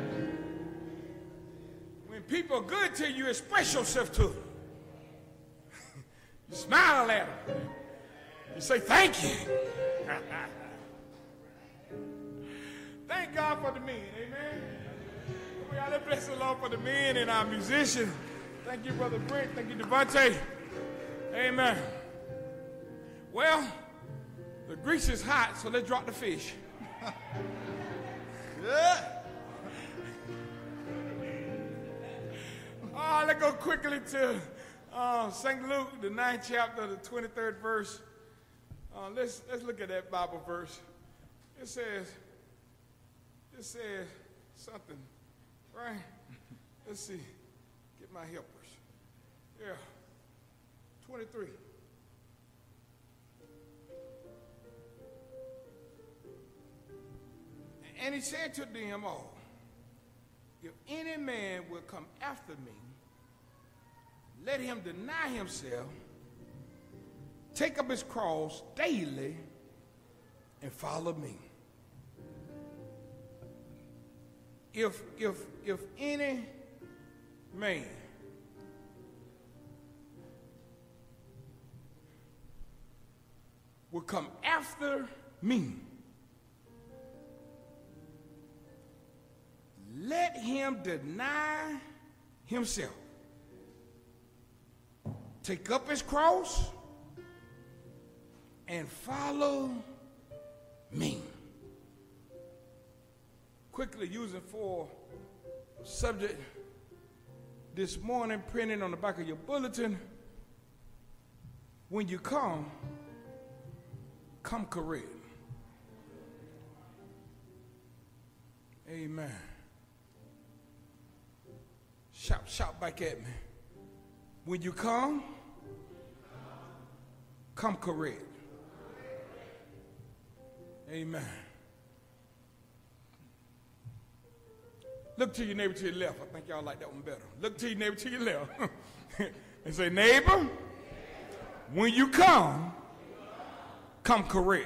When people are good to you, express yourself to them. You smile at them. You say thank you. Thank God for the men, amen. We got to bless the Lord for the men and our musicians. Thank you, Brother Brent. Thank you, Devontae. Amen. Well, the grease is hot, so let's drop the fish. Yeah. Oh, let's go quickly to uh, Saint Luke, the ninth chapter, the twenty-third verse. Uh, let's, let's look at that Bible verse. It says, it says something, right? Let's see. Get my helpers. Yeah. twenty-three. and he said to them all, if any man will come after me, let him deny himself, take up his cross daily, and follow me. If, if, if any man will come after me, let him deny himself, take up his cross, and follow me. Quickly using for subject this morning, printed on the back of your bulletin, when you come, come correct. Amen. Shout, shout back at me. When you come, come correct. Amen. Look to your neighbor to your left. I think y'all like that one better. Look to your neighbor to your left and say, neighbor, when you come, come correct.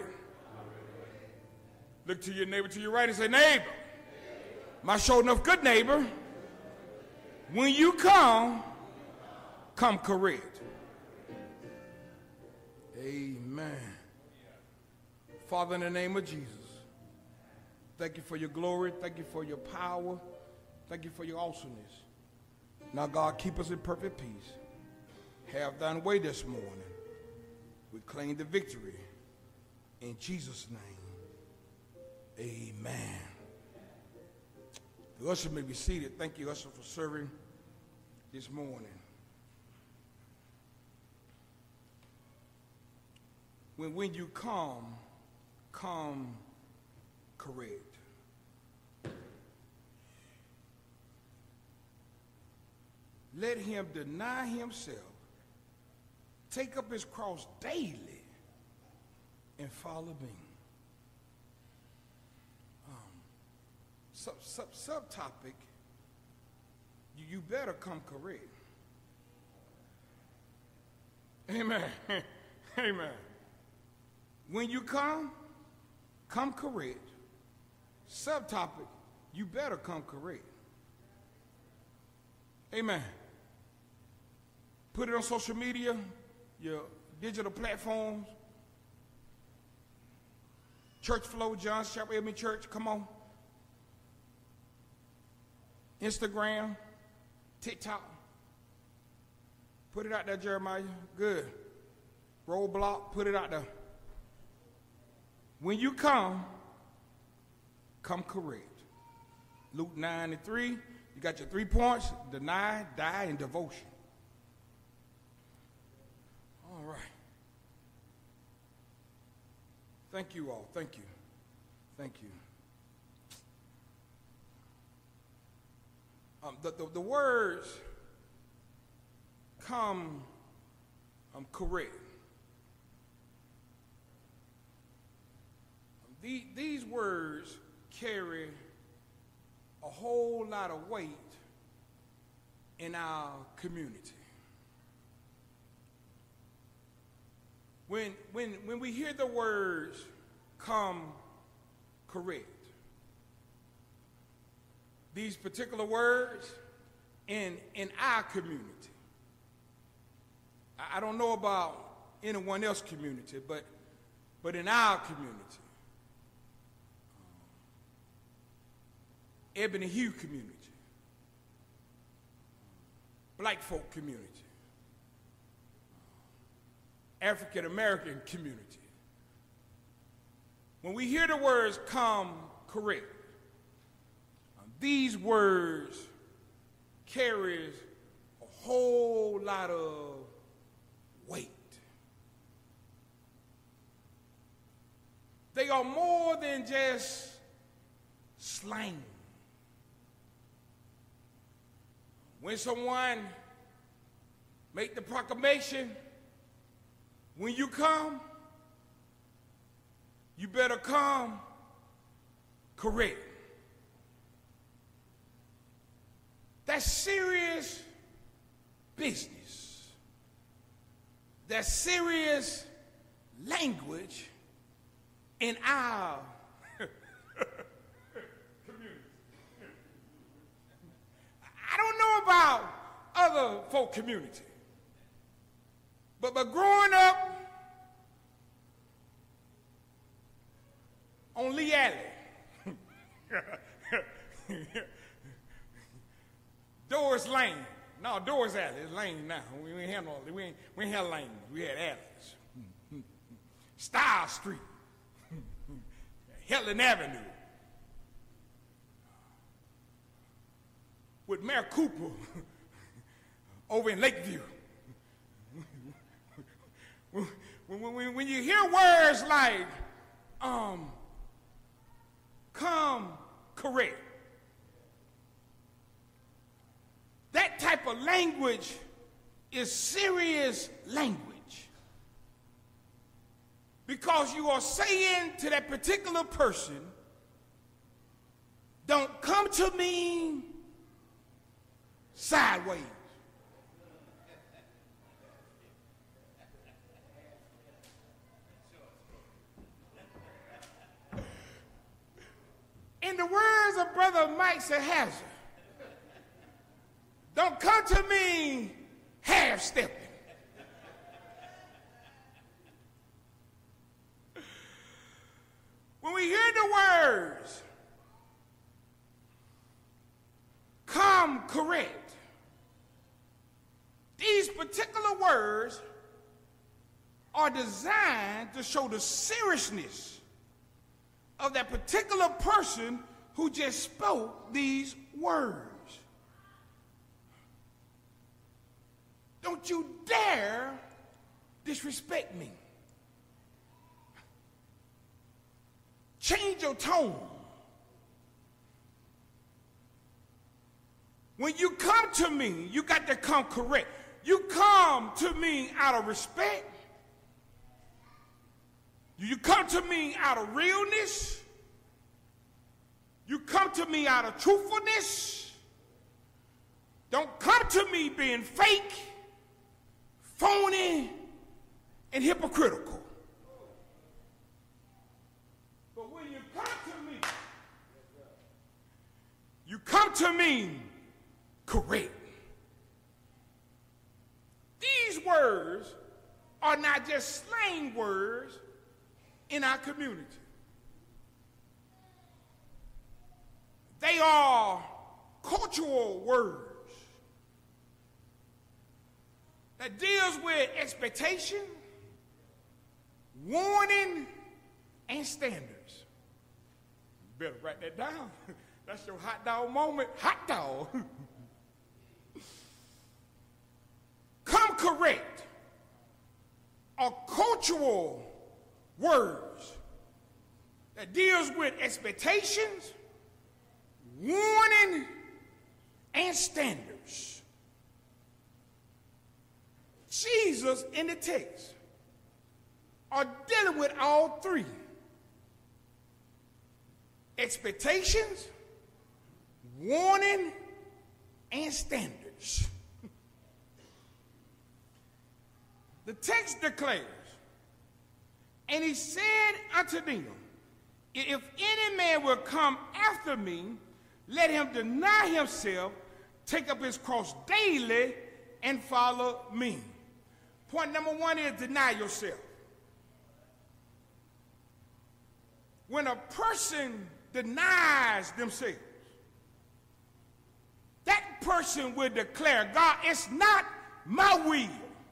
Look to your neighbor to your right and say, neighbor, my sure enough good neighbor, when you come, come correct. Amen. Father, in the name of Jesus, thank you for your glory. Thank you for your power. Thank you for your awesomeness. Now, God, keep us in perfect peace. Have thine way this morning. We claim the victory. In Jesus' name, amen. The usher may be seated. Thank you, usher, for serving this morning. When, when you come, come correct. Let him deny himself, take up his cross daily, and follow me. Um, sub, sub, subtopic, you, you better come correct. Amen. Amen. When you come, come correct. Subtopic, you better come correct. Amen. Put it on social media, your digital platforms. Church Flow, John's Chapel Amen Church, come on. Instagram, TikTok. Put it out there, Jeremiah. Good. Roadblock, put it out there. When you come, come correct. Luke nine and three, you got your three points: deny, die, and devotion. All right. Thank you all. Thank you. Thank you. Um, the, the, the words come um, correct. The, these words carry a whole lot of weight in our community. When, when, when we hear the words come correct, these particular words in, in our community, I, I don't know about anyone else's community, but, but in our community, Ebony Hue community, black folk community, African American community. When we hear the words come correct, these words carries a whole lot of weight. They are more than just slang. When someone make the proclamation, when you come, you better come correct. That's serious business. That's serious language in our community. I don't know about other folk community, but, but growing up on Lee Alley, Doris Lane. No, Doris Alley. It's Lane now. We ain't had no, we ain't, we ain't had lanes. We had alleys. Style Street. Helen Avenue. With Mayor Cooper over in Lakeview. when, when, when you hear words like, um, come correct, that type of language is serious language. Because you are saying to that particular person, don't come to me sideways. In the words of Brother Mike Sahaza, don't come to me half-stepping. When we hear the words, come correct, these particular words are designed to show the seriousness of that particular person who just spoke these words. Don't you dare disrespect me. Change your tone. When you come to me, you got to come correct. You come to me out of respect. You come to me out of realness. You come to me out of truthfulness. Don't come to me being fake, phony, and hypocritical. But when you come to me, you come to me correct. These words are not just slang words in our community. They are cultural words that deals with expectation, warning, and standards. You better write that down. That's your hot dog moment. Hot dog. Come correct are cultural words that deals with expectations, warning, and standards. Jesus in the text are dealing with all three. Expectations, warning, and standards. The text declares, and he said unto them, if any man will come after me, let him deny himself, take up his cross daily, and follow me. Point number one is deny yourself. When a person denies themselves, that person will declare, God, it's not my will,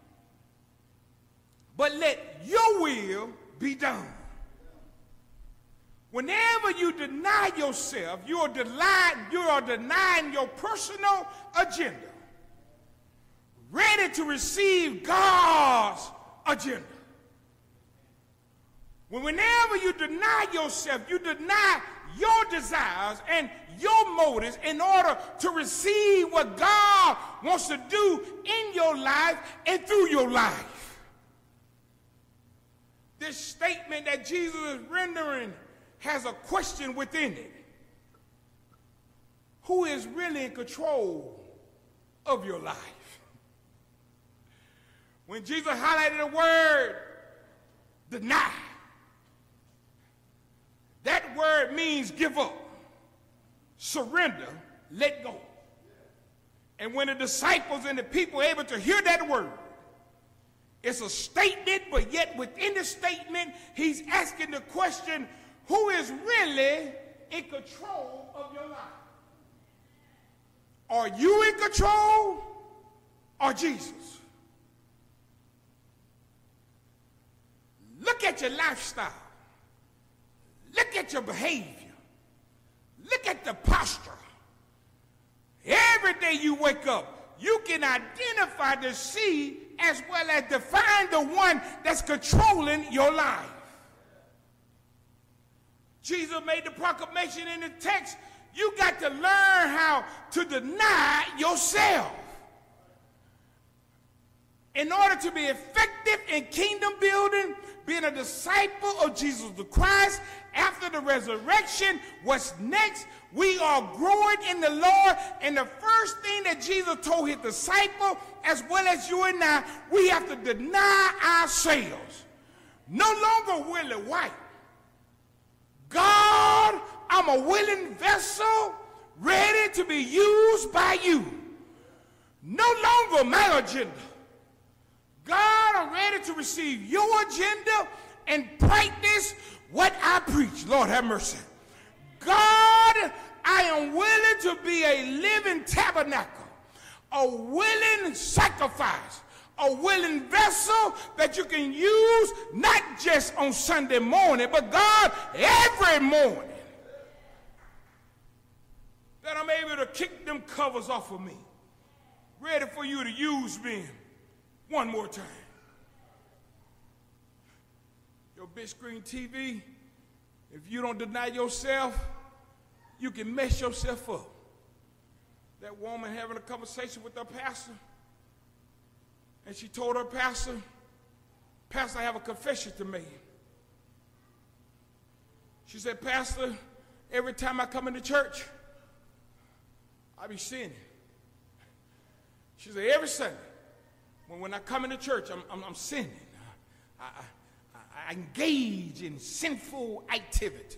but let your will be done. Whenever you deny yourself, you are denying, you are denying your personal agenda, ready to receive God's agenda. Whenever you deny yourself, you deny your desires and your motives in order to receive what God wants to do in your life and through your life. This statement that Jesus is rendering has a question within it. Who is really in control of your life. When Jesus highlighted the word deny, that word means give up, surrender, let go. And when the disciples and the people are able to hear that word, it's a statement, but yet within the statement, he's asking the question, who is really in control of your life? Are you in control or Jesus? Look at your lifestyle. Look at your behavior. Look at the posture. Every day you wake up, you can identify the seed as well as define the one that's controlling your life. Jesus made the proclamation in the text, you got to learn how to deny yourself. In order to be effective in kingdom building, being a disciple of Jesus the Christ, after the resurrection, what's next? We are growing in the Lord, and the first thing that Jesus told his disciple, as well as you and I, we have to deny ourselves. No longer Willie White. God, I'm a willing vessel, ready to be used by you. No longer my agenda. God, I'm ready to receive your agenda and practice what I preach. Lord, have mercy. God, I am willing to be a living tabernacle, a willing sacrifice, a willing vessel that you can use not just on Sunday morning, but God, every morning, that I'm able to kick them covers off of me, ready for you to use me one more time. Your big screen T V, if you don't deny yourself, you can mess yourself up. That woman having a conversation with her pastor, and she told her pastor, Pastor, I have a confession to make. She said, Pastor, every time I come into church, I be sinning. She said, every Sunday, when, when I come into church, I'm, I'm, I'm sinning. I, I, I engage in sinful activities.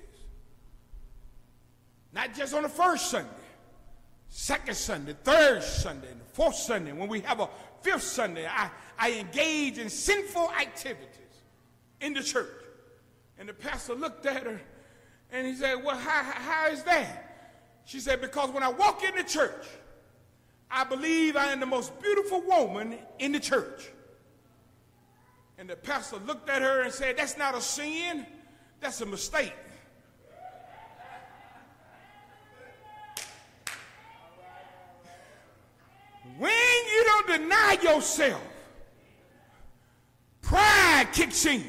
Not just on the first Sunday, second Sunday, third Sunday, and the fourth Sunday. When we have a fifth Sunday, I, I engage in sinful activities in the church. And the pastor looked at her and he said, well, how, how is that? She said, because when I walk in the church, I believe I am the most beautiful woman in the church. And the pastor looked at her and said, that's not a sin, that's a mistake. When you don't deny yourself, pride kicks in,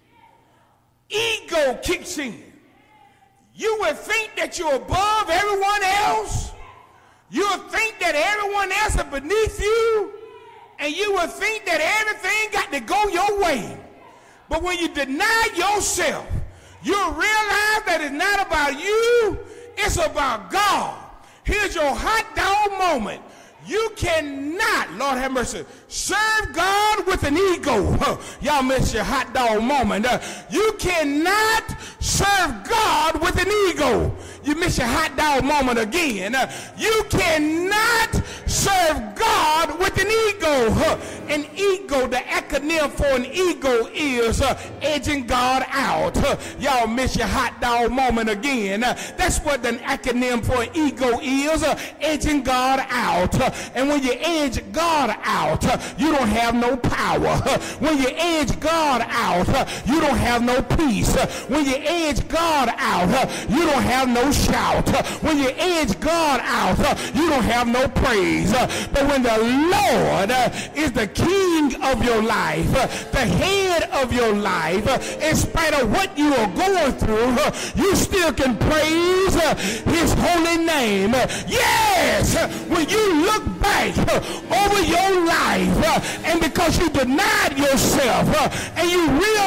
ego kicks in. You would think that you're above everyone else. You would think that everyone else is beneath you. And you would think that everything got to go your way. But when you deny yourself, you'll realize that it's not about you, it's about God. Here's your hot dog moment. You cannot, Lord have mercy, serve God with an ego. Huh. Y'all missed your hot dog moment. Uh, you cannot serve God with an ego. You miss your hot dog moment again. Uh, you cannot serve God with an ego. Huh. An ego, the acronym for an ego is uh, edging God out. Huh. Y'all miss your hot dog moment again. Uh, that's what the acronym for an ego is, uh, edging God out. Uh, And when you edge God out, you don't have no power. When you edge God out, you don't have no peace. When you edge God out, you don't have no shout. When you edge God out, you don't have no praise. But when the Lord is the king of your life, the head of your life, in spite of what you are going through, you still can praise his holy name. Yes, when you look back over your life, and because you denied yourself, and you realize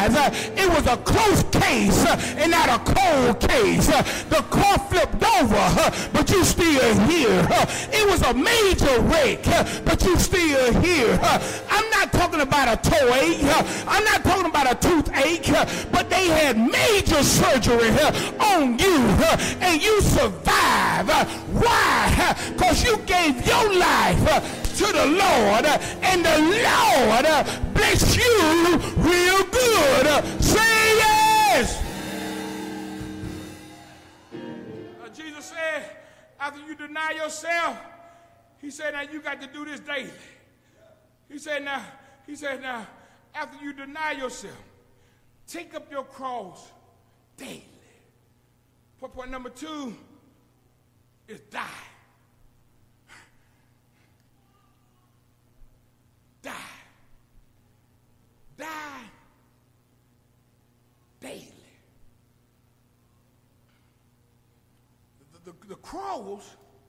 realize uh, it was a close case uh, and not a cold case. Uh, the car flipped over, uh, but you still here. Uh, it was a major wreck, uh, but you still here. Uh, I'm not talking about a toe ache. Uh, I'm not talking about a toothache, uh, but they had major surgery uh, on you, uh, and you survived. Uh, why? Because uh, you gave your life uh, to the Lord, uh, and the Lord uh, bless you real good. Uh, say yes. Uh, Jesus said, after you deny yourself, he said, now you got to do this daily. He said, now, he said, now, after you deny yourself, take up your cross daily. Point, point number two is die. Die. Die daily. The, the, the cross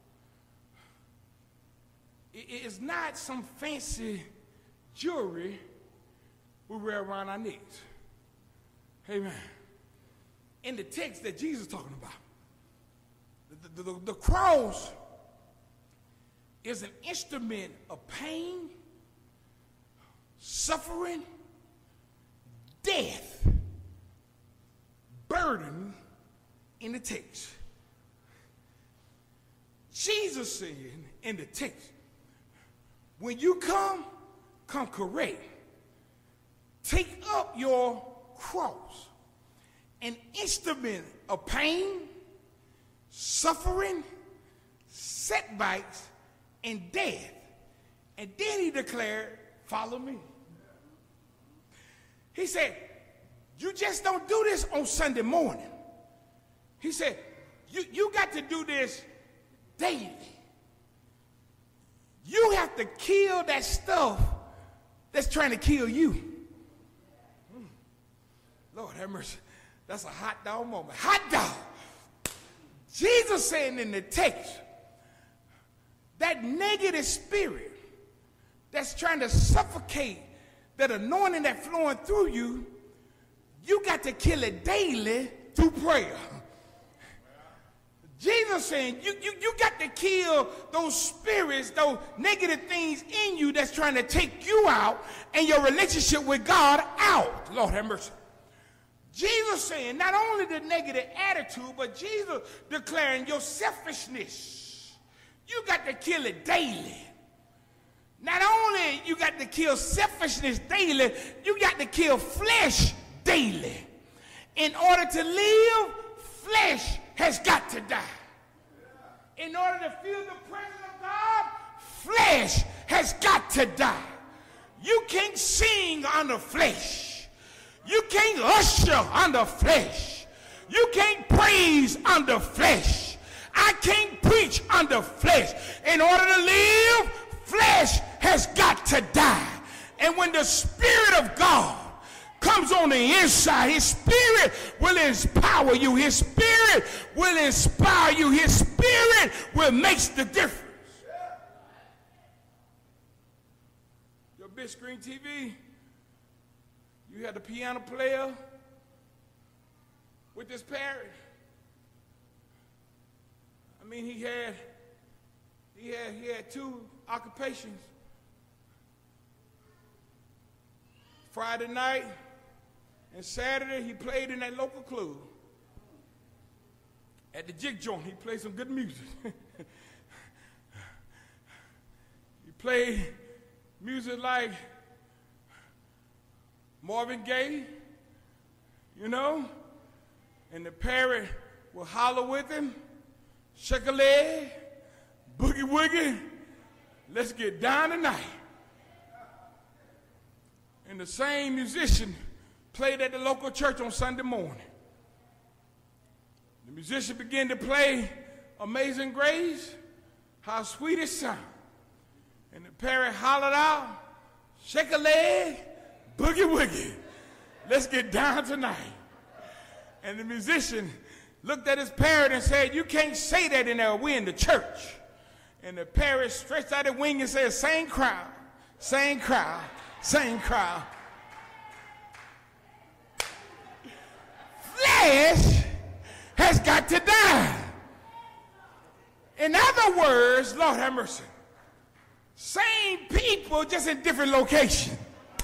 is not some fancy jewelry we wear around our necks. Amen. In the text that Jesus is talking about, the, the, the, the cross is an instrument of pain, suffering, death, burden in the text. Jesus said in the text, when you come, come correct. Take up your cross, an instrument of pain, suffering, setbacks, and death. And then he declared, follow me. He said, you just don't do this on Sunday morning. He said, you, you got to do this daily. You have to kill that stuff that's trying to kill you. Mm. Lord have mercy. That's a hot dog moment. Hot dog. Jesus saying in the text, that negative spirit that's trying to suffocate that anointing that's flowing through you, you got to kill it daily through prayer. Jesus saying you, you, you got to kill those spirits, those negative things in you that's trying to take you out and your relationship with God out. Lord have mercy. Jesus saying not only the negative attitude, but Jesus declaring your selfishness. You got to kill it daily. Not only you got to kill selfishness daily, you got to kill flesh daily. In order to live, flesh has got to die. In order to feel the presence of God, flesh has got to die. You can't sing under flesh. You can't usher under flesh. You can't praise under flesh. I can't preach under flesh. In order to live, flesh has got to die. And when the Spirit of God comes on the inside, his Spirit will empower you. His Spirit will inspire you. His Spirit will make the difference. Your big screen T V, you had the piano player with this parrot. I mean, he had he had he had two occupations. Friday night and Saturday, he played in that local club. At the Jig Joint, he played some good music. He played music like Marvin Gaye, you know, and the parrot will holler with him, shake a leg, boogie woogie, let's get down tonight. And the same musician played at the local church on Sunday morning. The musician began to play Amazing Grace, How Sweet It Sound. And the parrot hollered out, shake a leg, boogie woogie, let's get down tonight. And the musician looked at his parrot and said, you can't say that in there, we're in the church. And the parrot stretched out his wing and said, same crowd, same crowd, same crowd. flesh has got to die. In other words, Lord have mercy, same people, just in different locations.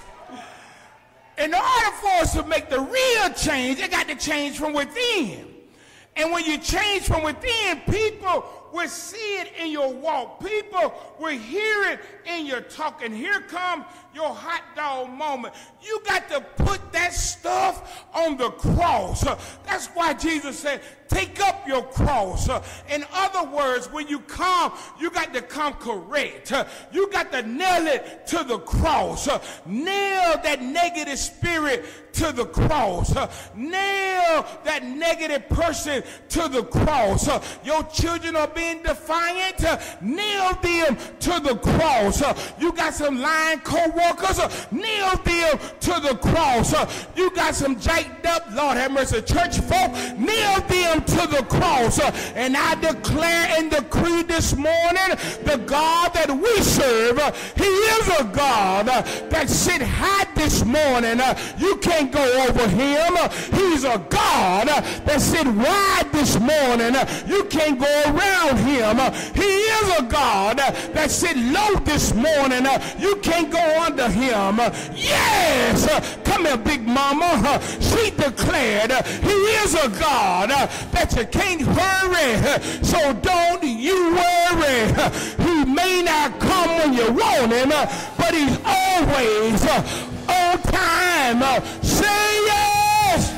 In order for us to make the real change, it got to change from within. And when you change from within, people will see it in your walk. People will hear it in your talk. And here comes your hot dog moment. You got to put that stuff on the cross. Uh, that's why Jesus said, take up your cross. Uh, in other words, when you come, you got to come correct. Uh, you got to nail it to the cross. Uh, nail that negative spirit to the cross. Uh, nail that negative person to the cross. Uh, your children are being defiant. Uh, nail them to the cross. Uh, you got some lying co-workers. Uh, nail them to the cross. Uh, you got some jacked up, Lord have mercy, church folk. Nail them to the cross. Uh, and I declare and decree this morning, the God that we serve, uh, he is a God uh, that sit high this morning. Uh, you can't go over him. Uh, he's a God uh, that sit wide this morning. Uh, you can't go around him. Uh, he is a God uh, that sit low this morning. Uh, you can't go under him. Uh, yes, uh, come here, big mama. Uh, she declared uh, he is a God uh, that you can't hurry. Uh, so don't you worry. Uh, he may not come when you want him, uh, but he's always uh, on time. Uh, say yes.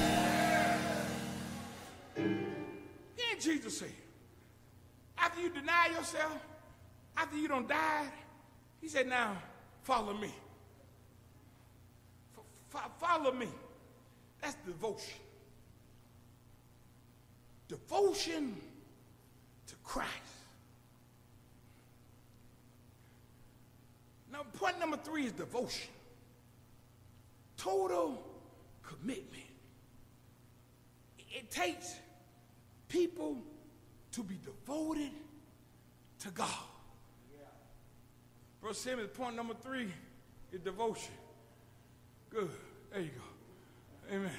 Then Jesus said, after you deny yourself, after you don't die, he said, now follow me. F- follow me. That's devotion. Devotion to Christ. Now, point number three is devotion. Total commitment. It takes people to be devoted to God. Brother Simmons, point number three is devotion. Good. There you go. Amen.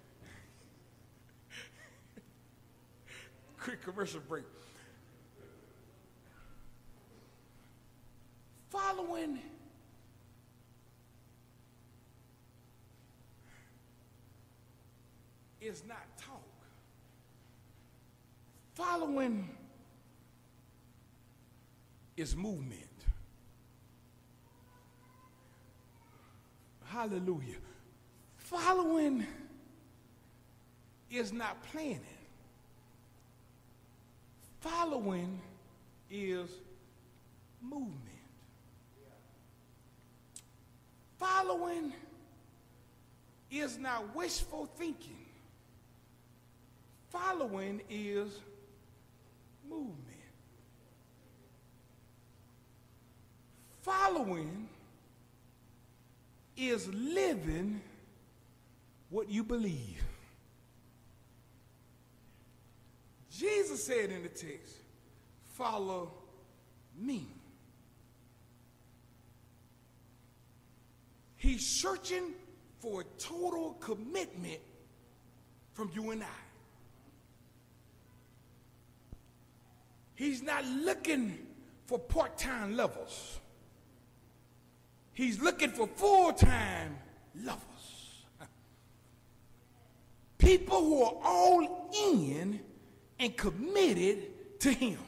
Quick commercial break. Following is not talk. Following is movement. Hallelujah. Following is not planning. Following is movement. Following is not wishful thinking. Following is movement. Following is living what you believe. Jesus said in the text, follow me. He's searching for a total commitment from you and I. He's not looking for part-time lovers. He's looking for full-time lovers. People who are all in and committed to him.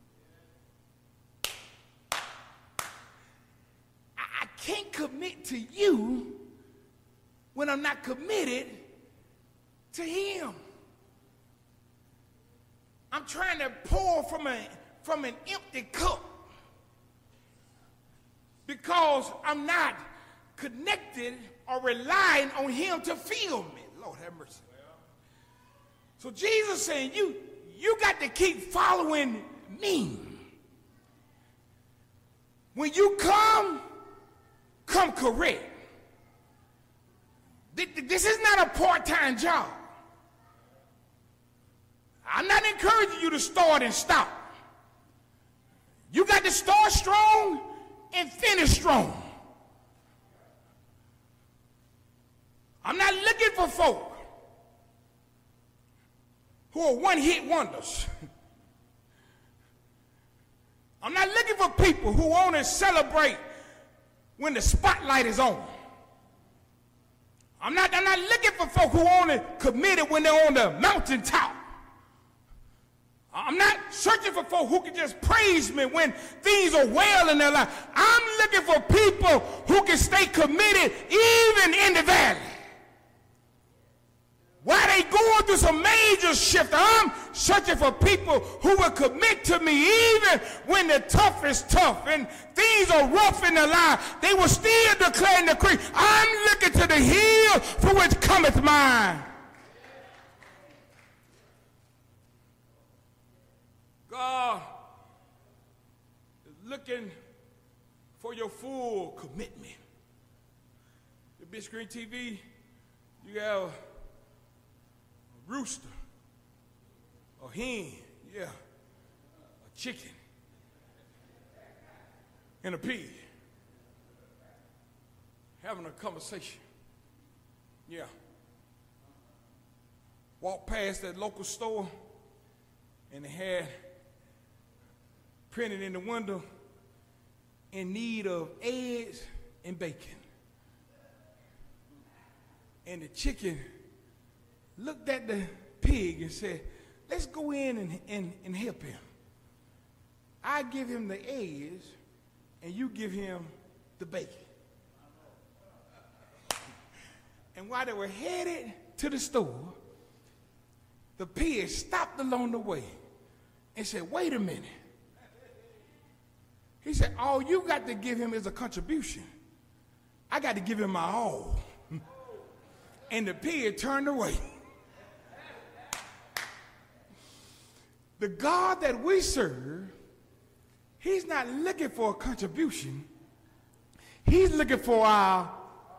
I can't commit to you when I'm not committed to him. I'm trying to pour from a from an empty cup because I'm not connected or relying on him to fill me. Lord have mercy. So Jesus saying, you you got to keep following me. When you come, come correct. This is not a part-time job. I'm not encouraging you to start and stop. You got to start strong and finish strong. I'm not looking for folk who are one-hit wonders. I'm not looking for people who only celebrate when the spotlight is on. I'm not, I'm not looking for folk who only committed when they're on the mountaintop. I'm not searching for folk who can just praise me when things are well in their life. I'm looking for people who can stay committed even in the valley. While they going through some major shift, I'm searching for people who will commit to me even when the tough is tough and things are rough in their life. They will still declare and decree, I'm looking to the hill for which cometh mine. God is looking for your full commitment. The big screen T V, you have a rooster, a hen, yeah, a chicken, and a pig having a conversation. Yeah. Walked past that local store and they had printed in the window, in need of eggs and bacon. And the chicken looked at the pig and said, let's go in and, and, and help him. I give him the eggs and you give him the bacon. And while they were headed to the store, the pig stopped along the way and said, wait a minute. He said, all you got to give him is a contribution. I got to give him my all. And the pig turned away. The God that we serve, he's not looking for a contribution. He's looking for our,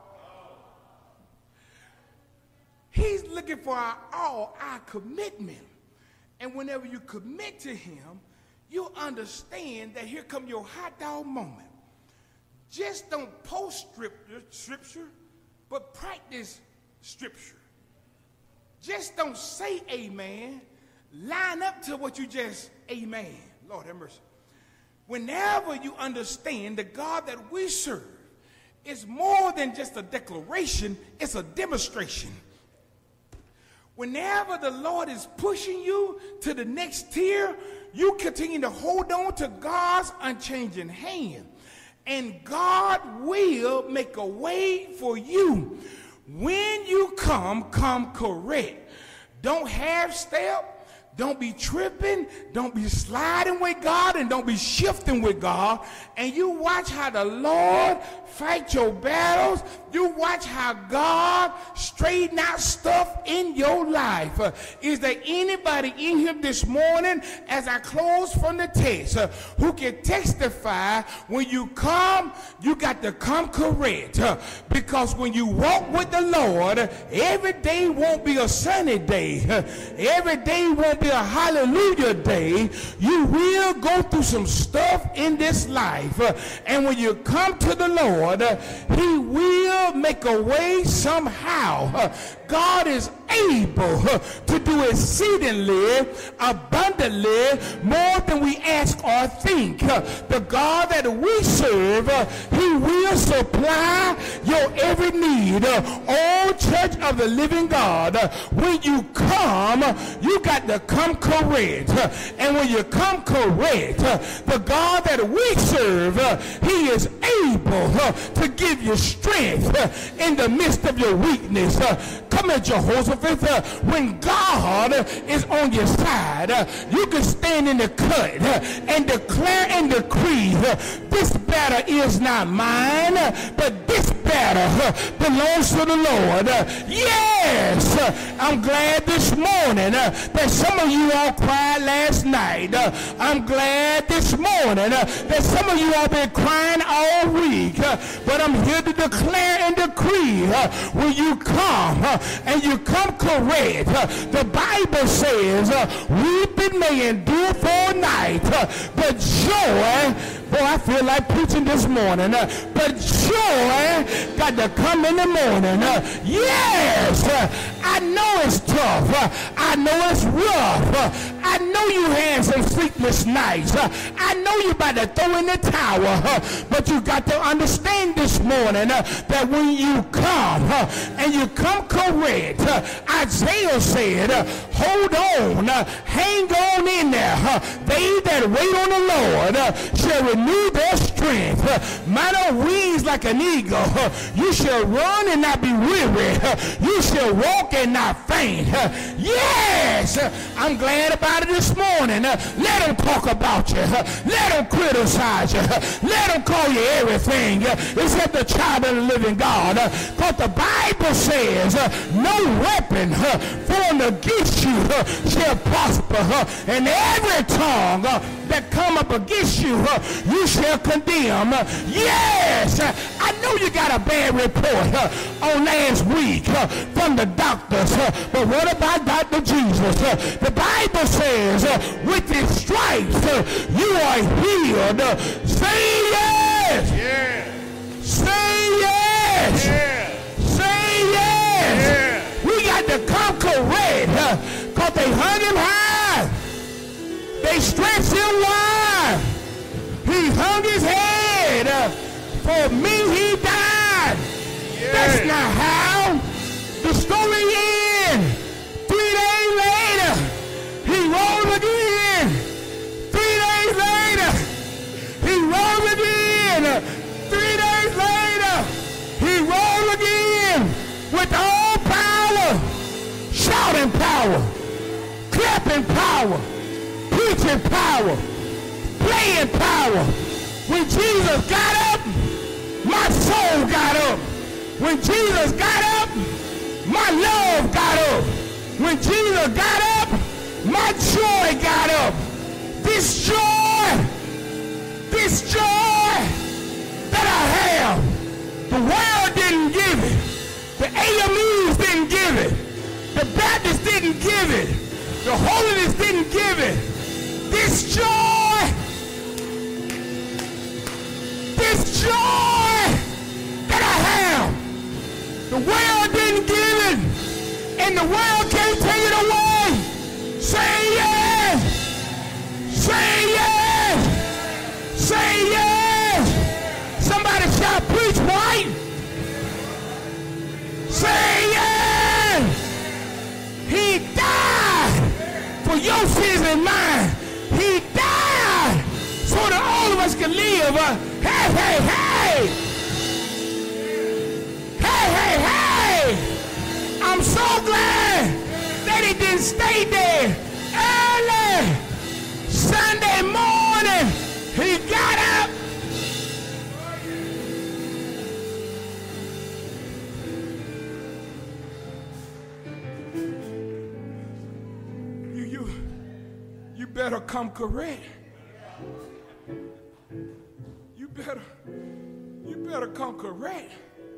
he's looking for our all, our commitment. And whenever you commit to him, you'll understand that here come your hot dog moment. Just don't post scripture, but practice scripture. Just don't say amen. Line up to what you just amen. Lord have mercy. Whenever you understand the God that we serve is more than just a declaration, it's a demonstration. Whenever the Lord is pushing you to the next tier, you continue to hold on to God's unchanging hand. And God will make a way for you. When you come, come correct. Don't half step. Don't be tripping. Don't be sliding with God, and don't be shifting with God. And you watch how the Lord fight your battles. You watch how God straighten out stuff in your life. Uh, is there anybody in here this morning, as I close from the text, uh, who can testify when you come, you got to come correct? Uh, because when you walk with the Lord, uh, every day won't be a sunny day. Uh, every day won't be a hallelujah day. You will go through some stuff in this life. Uh, and when you come to the Lord, uh, he will make a way somehow. Uh, God is able uh, to do exceedingly, abundantly, more than we ask or think. Uh, the God that we serve, uh, he will supply your every need. Uh, oh, Church of the Living God, uh, when you come, you got to come correct. Uh, and when you come correct, uh, the God that we serve, uh, he is able uh, to give you strength uh, in the midst of your weakness. Uh, come at Jehoshaphat. Uh, when God uh, is on your side, uh, you can stand in the cut uh, and declare and decree, uh, this battle is not mine, uh, but this battle uh, belongs to the Lord. Uh, yes, uh, I'm glad this morning uh, that some of you all cried last night. Uh, I'm glad this morning uh, that some of you all been crying all week. Uh, but I'm here to declare and decree, uh, when you come uh, and you come correct, uh, the Bible says, uh, weeping may endure for a night, uh, but joy, boy, I feel like preaching this morning, uh, but joy got to come in the morning. Uh, yes, uh, I know it's tough. Uh, I I know it's rough. I know you had some sleepless nights. I know you're about to throw in the towel. But you got to understand this morning that when you come and you come correct, Isaiah said, hold on, hang on in there. They that wait on the Lord shall renew their strength. Mount on wings like an eagle. You shall run and not be weary. You shall walk and not faint. Yes, I'm glad about it this morning. Let them talk about you. Let them criticize you. Let them call you everything except the child of the living God. Because the Bible says no weapon formed against you shall prosper. And every tongue that come up against you, you shall condemn. Yes, I know you got a bad report on last week from the doctors, but what about Doctor Jesus? The Bible says, with his stripes, you are healed. Say yes. Yeah. Say yes. Yeah. Say yes. Yeah. We got to come correct, because they hung him high. They stretched him wide. He hung his head. For me, he died. Yeah. That's not how the story ends. Three days later, he rose again. Three days later, he rose again. Three days later, he rose again with all power, shouting power, clapping power, preaching power, playing power. When Jesus got up, my soul got up. When Jesus got up, my love got up. When Jesus got up, my joy got up. This joy, this joy that I have, the world didn't give it. The A M Es didn't give it. The Baptists didn't give it. The Holiness didn't give it. This joy, this joy that I have, the world didn't give it, and the world can't take it away. Say yes. Say yes. Say yes. Somebody shout, preach white. Say yes. He died for your sins and mine. He died so that all of us can live. Uh, hey, hey, hey. Hey, hey, hey. I'm so glad that he didn't stay there. Early Sunday morning, he got up. You, you, you better come correct. You better, you better come correct.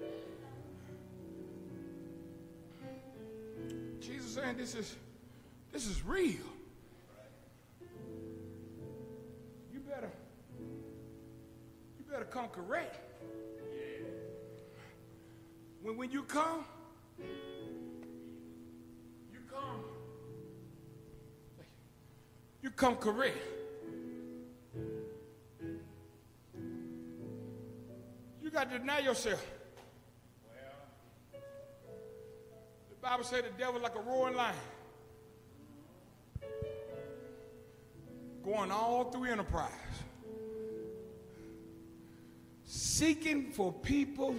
Jesus saying this is, this is real. You better, you better come correct. When when you come, you come, you come correct. You got to deny yourself. The Bible says the devil like a roaring lion, going all through enterprise, seeking for people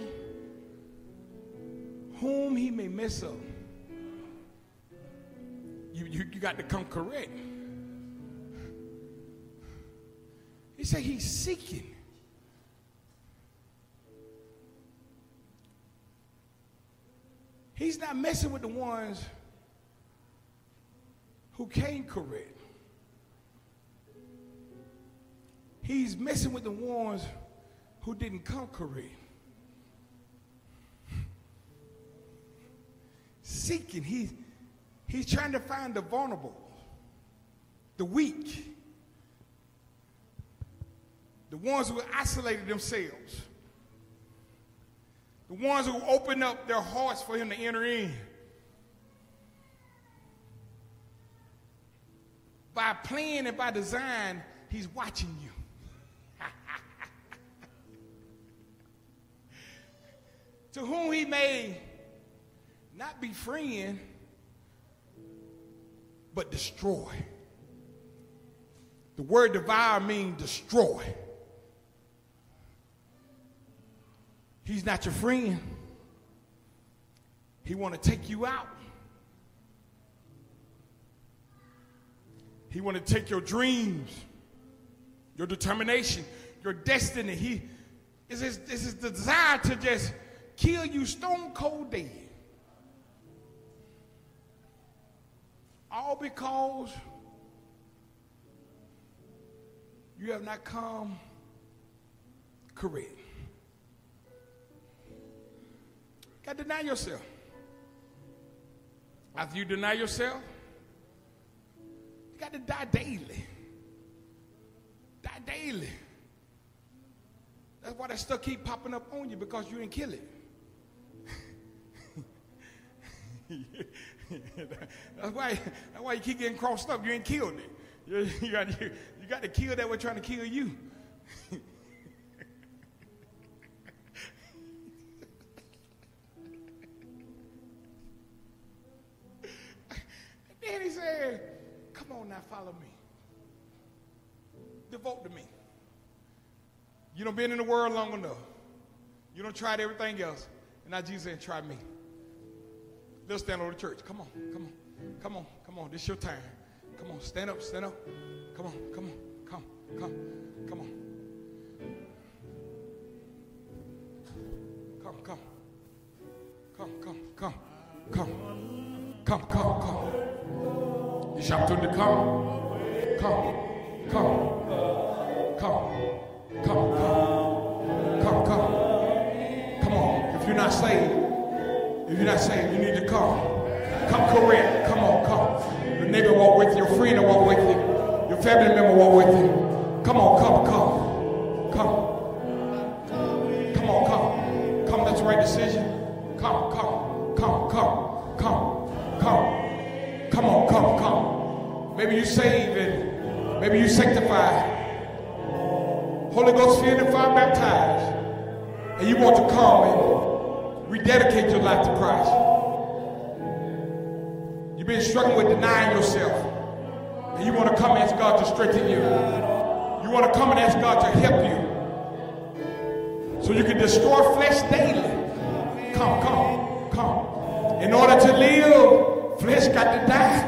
whom he may mess up. You, you, you got to come correct. He said he's seeking. He's not messing with the ones who came correct. He's messing with the ones who didn't come correct. Seeking, he's, he's trying to find the vulnerable, the weak, the ones who isolated themselves, the ones who opened up their hearts for him to enter in. by plan and by design, he's watching you. To whom he may not be friend, but destroy. The word devour means destroy. He's not your friend. He want to take you out. He want to take your dreams, your determination, your destiny. He is his, is his desire to just kill you stone cold dead. All because you have not come correct. You got to deny yourself. After you deny yourself, you got to die daily. Die daily. That's why that stuff keep popping up on you, because you didn't kill it. That's why, that's why you keep getting crossed up. You ain't killed it. You, you, got, you, you got to kill that we're trying to kill you. Then he said, come on now, follow me. Devote to me. You done been in the world long enough. You done tried everything else. And now Jesus said, try me. Let's stand over the church. Come on, come on, come on, come on. This is your time. Come on, stand up, stand up. Come on, come on, come, come, come on. Come, come. Come, come, come, come. Come, come, come. It's your opportunity to come. Come, come, come, come, come, come, come. Come on. If you're not saved, if you're not saved, you need to come. Come correct. Come on, come. Your neighbor walk with you. Your friend will walk with you. Your family member walk with you. Come on, come, come. Come. Come on, come. Come, that's the right decision. Come, come, come, come, come, come. Come on, come, come. Maybe you saved and maybe you sanctified. Holy Ghost filled and fire baptized. And you want to come and rededicate your life to Christ. You've been struggling with denying yourself. And you want to come and ask God to strengthen you. You want to come and ask God to help you. So you can destroy flesh daily. Come, come, come. In order to live, flesh got to die.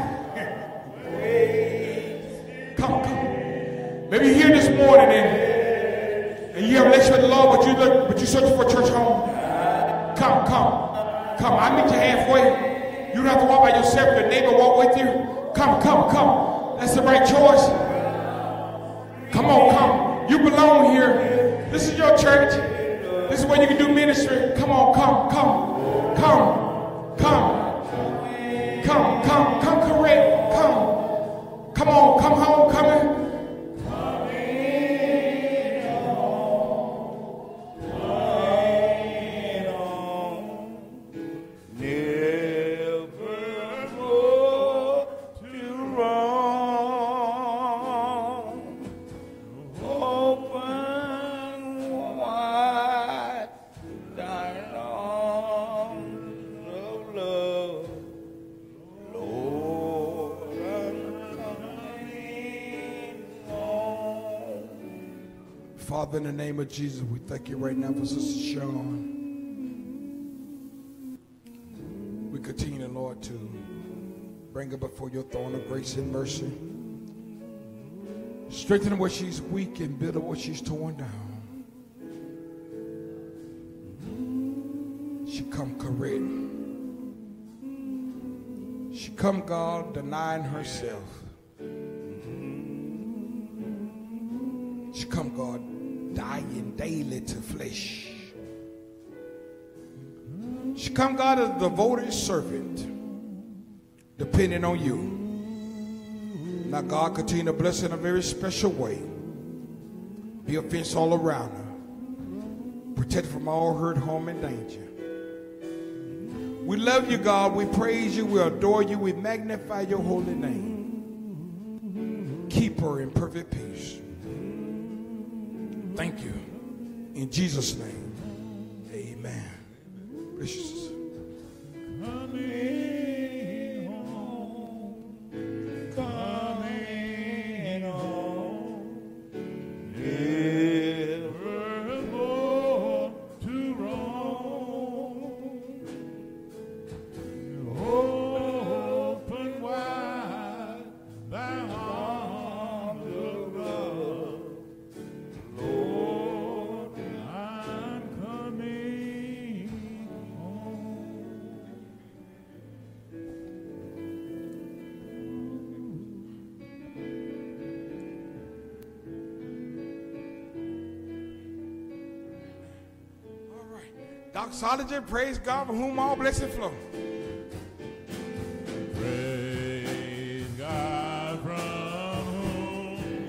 Come, come. Maybe you're here this morning and, and you have a relationship with the Lord, but you look, but you searching for a church home. Come, come, come. I meet you halfway. You don't have to walk by yourself. Your neighbor walk with you. Come, come, come. That's the right choice. Come on, come. You belong here. This is your church. This is where you can do ministry. Come on, come, come, come, come. Come, come, come correct, come. Come on, come home, coming. Father, in the name of Jesus, we thank you right now for Sister Shawn. We continue, Lord, to bring her before your throne of grace and mercy. Strengthen her where she's weak and build her where she's torn down. She come correct. She come, God, denying herself. She come, God, dying daily to flesh. She come, God, as a devoted servant, depending on you. Now, God, continue to bless her in a very special way. Be a fence all around her. Protect her from all hurt, harm, and danger. We love you, God. We praise you. We adore you. We magnify your holy name. keep her in perfect peace. Thank you. In Jesus' name, amen. Precious. Coming home, coming home, evermore to roam. Open wide thy arms of love, Lord, I'm coming home. All right. Doxology, praise God, from whom all blessings flow. Praise God from whom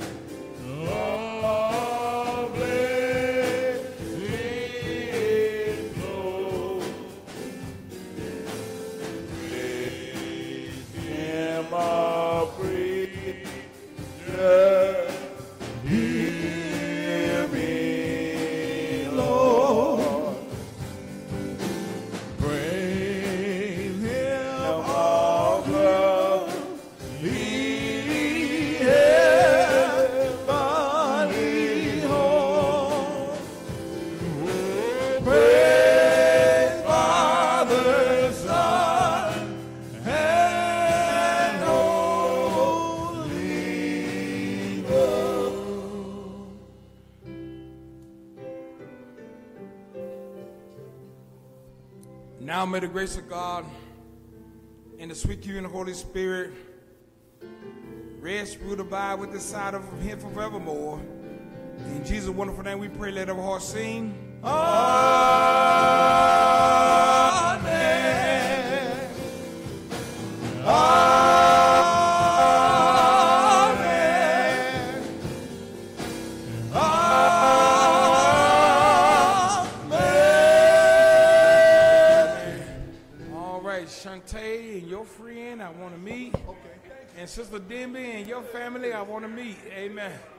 all blessings flow. Praise Him, our preacher. Hear me, Lord. Praise Him, all glory, heavenly home. Praise Father, Son, and Holy Ghost. Now may the grace of God and the sweet communion of the Holy Spirit rest, root, abide with the side of him forevermore. In Jesus' wonderful name we pray, let our hearts sing. Amen. Amen. All right, Shantae and your friend, I want to meet. And Sister Demby and your family, I want to meet. Amen.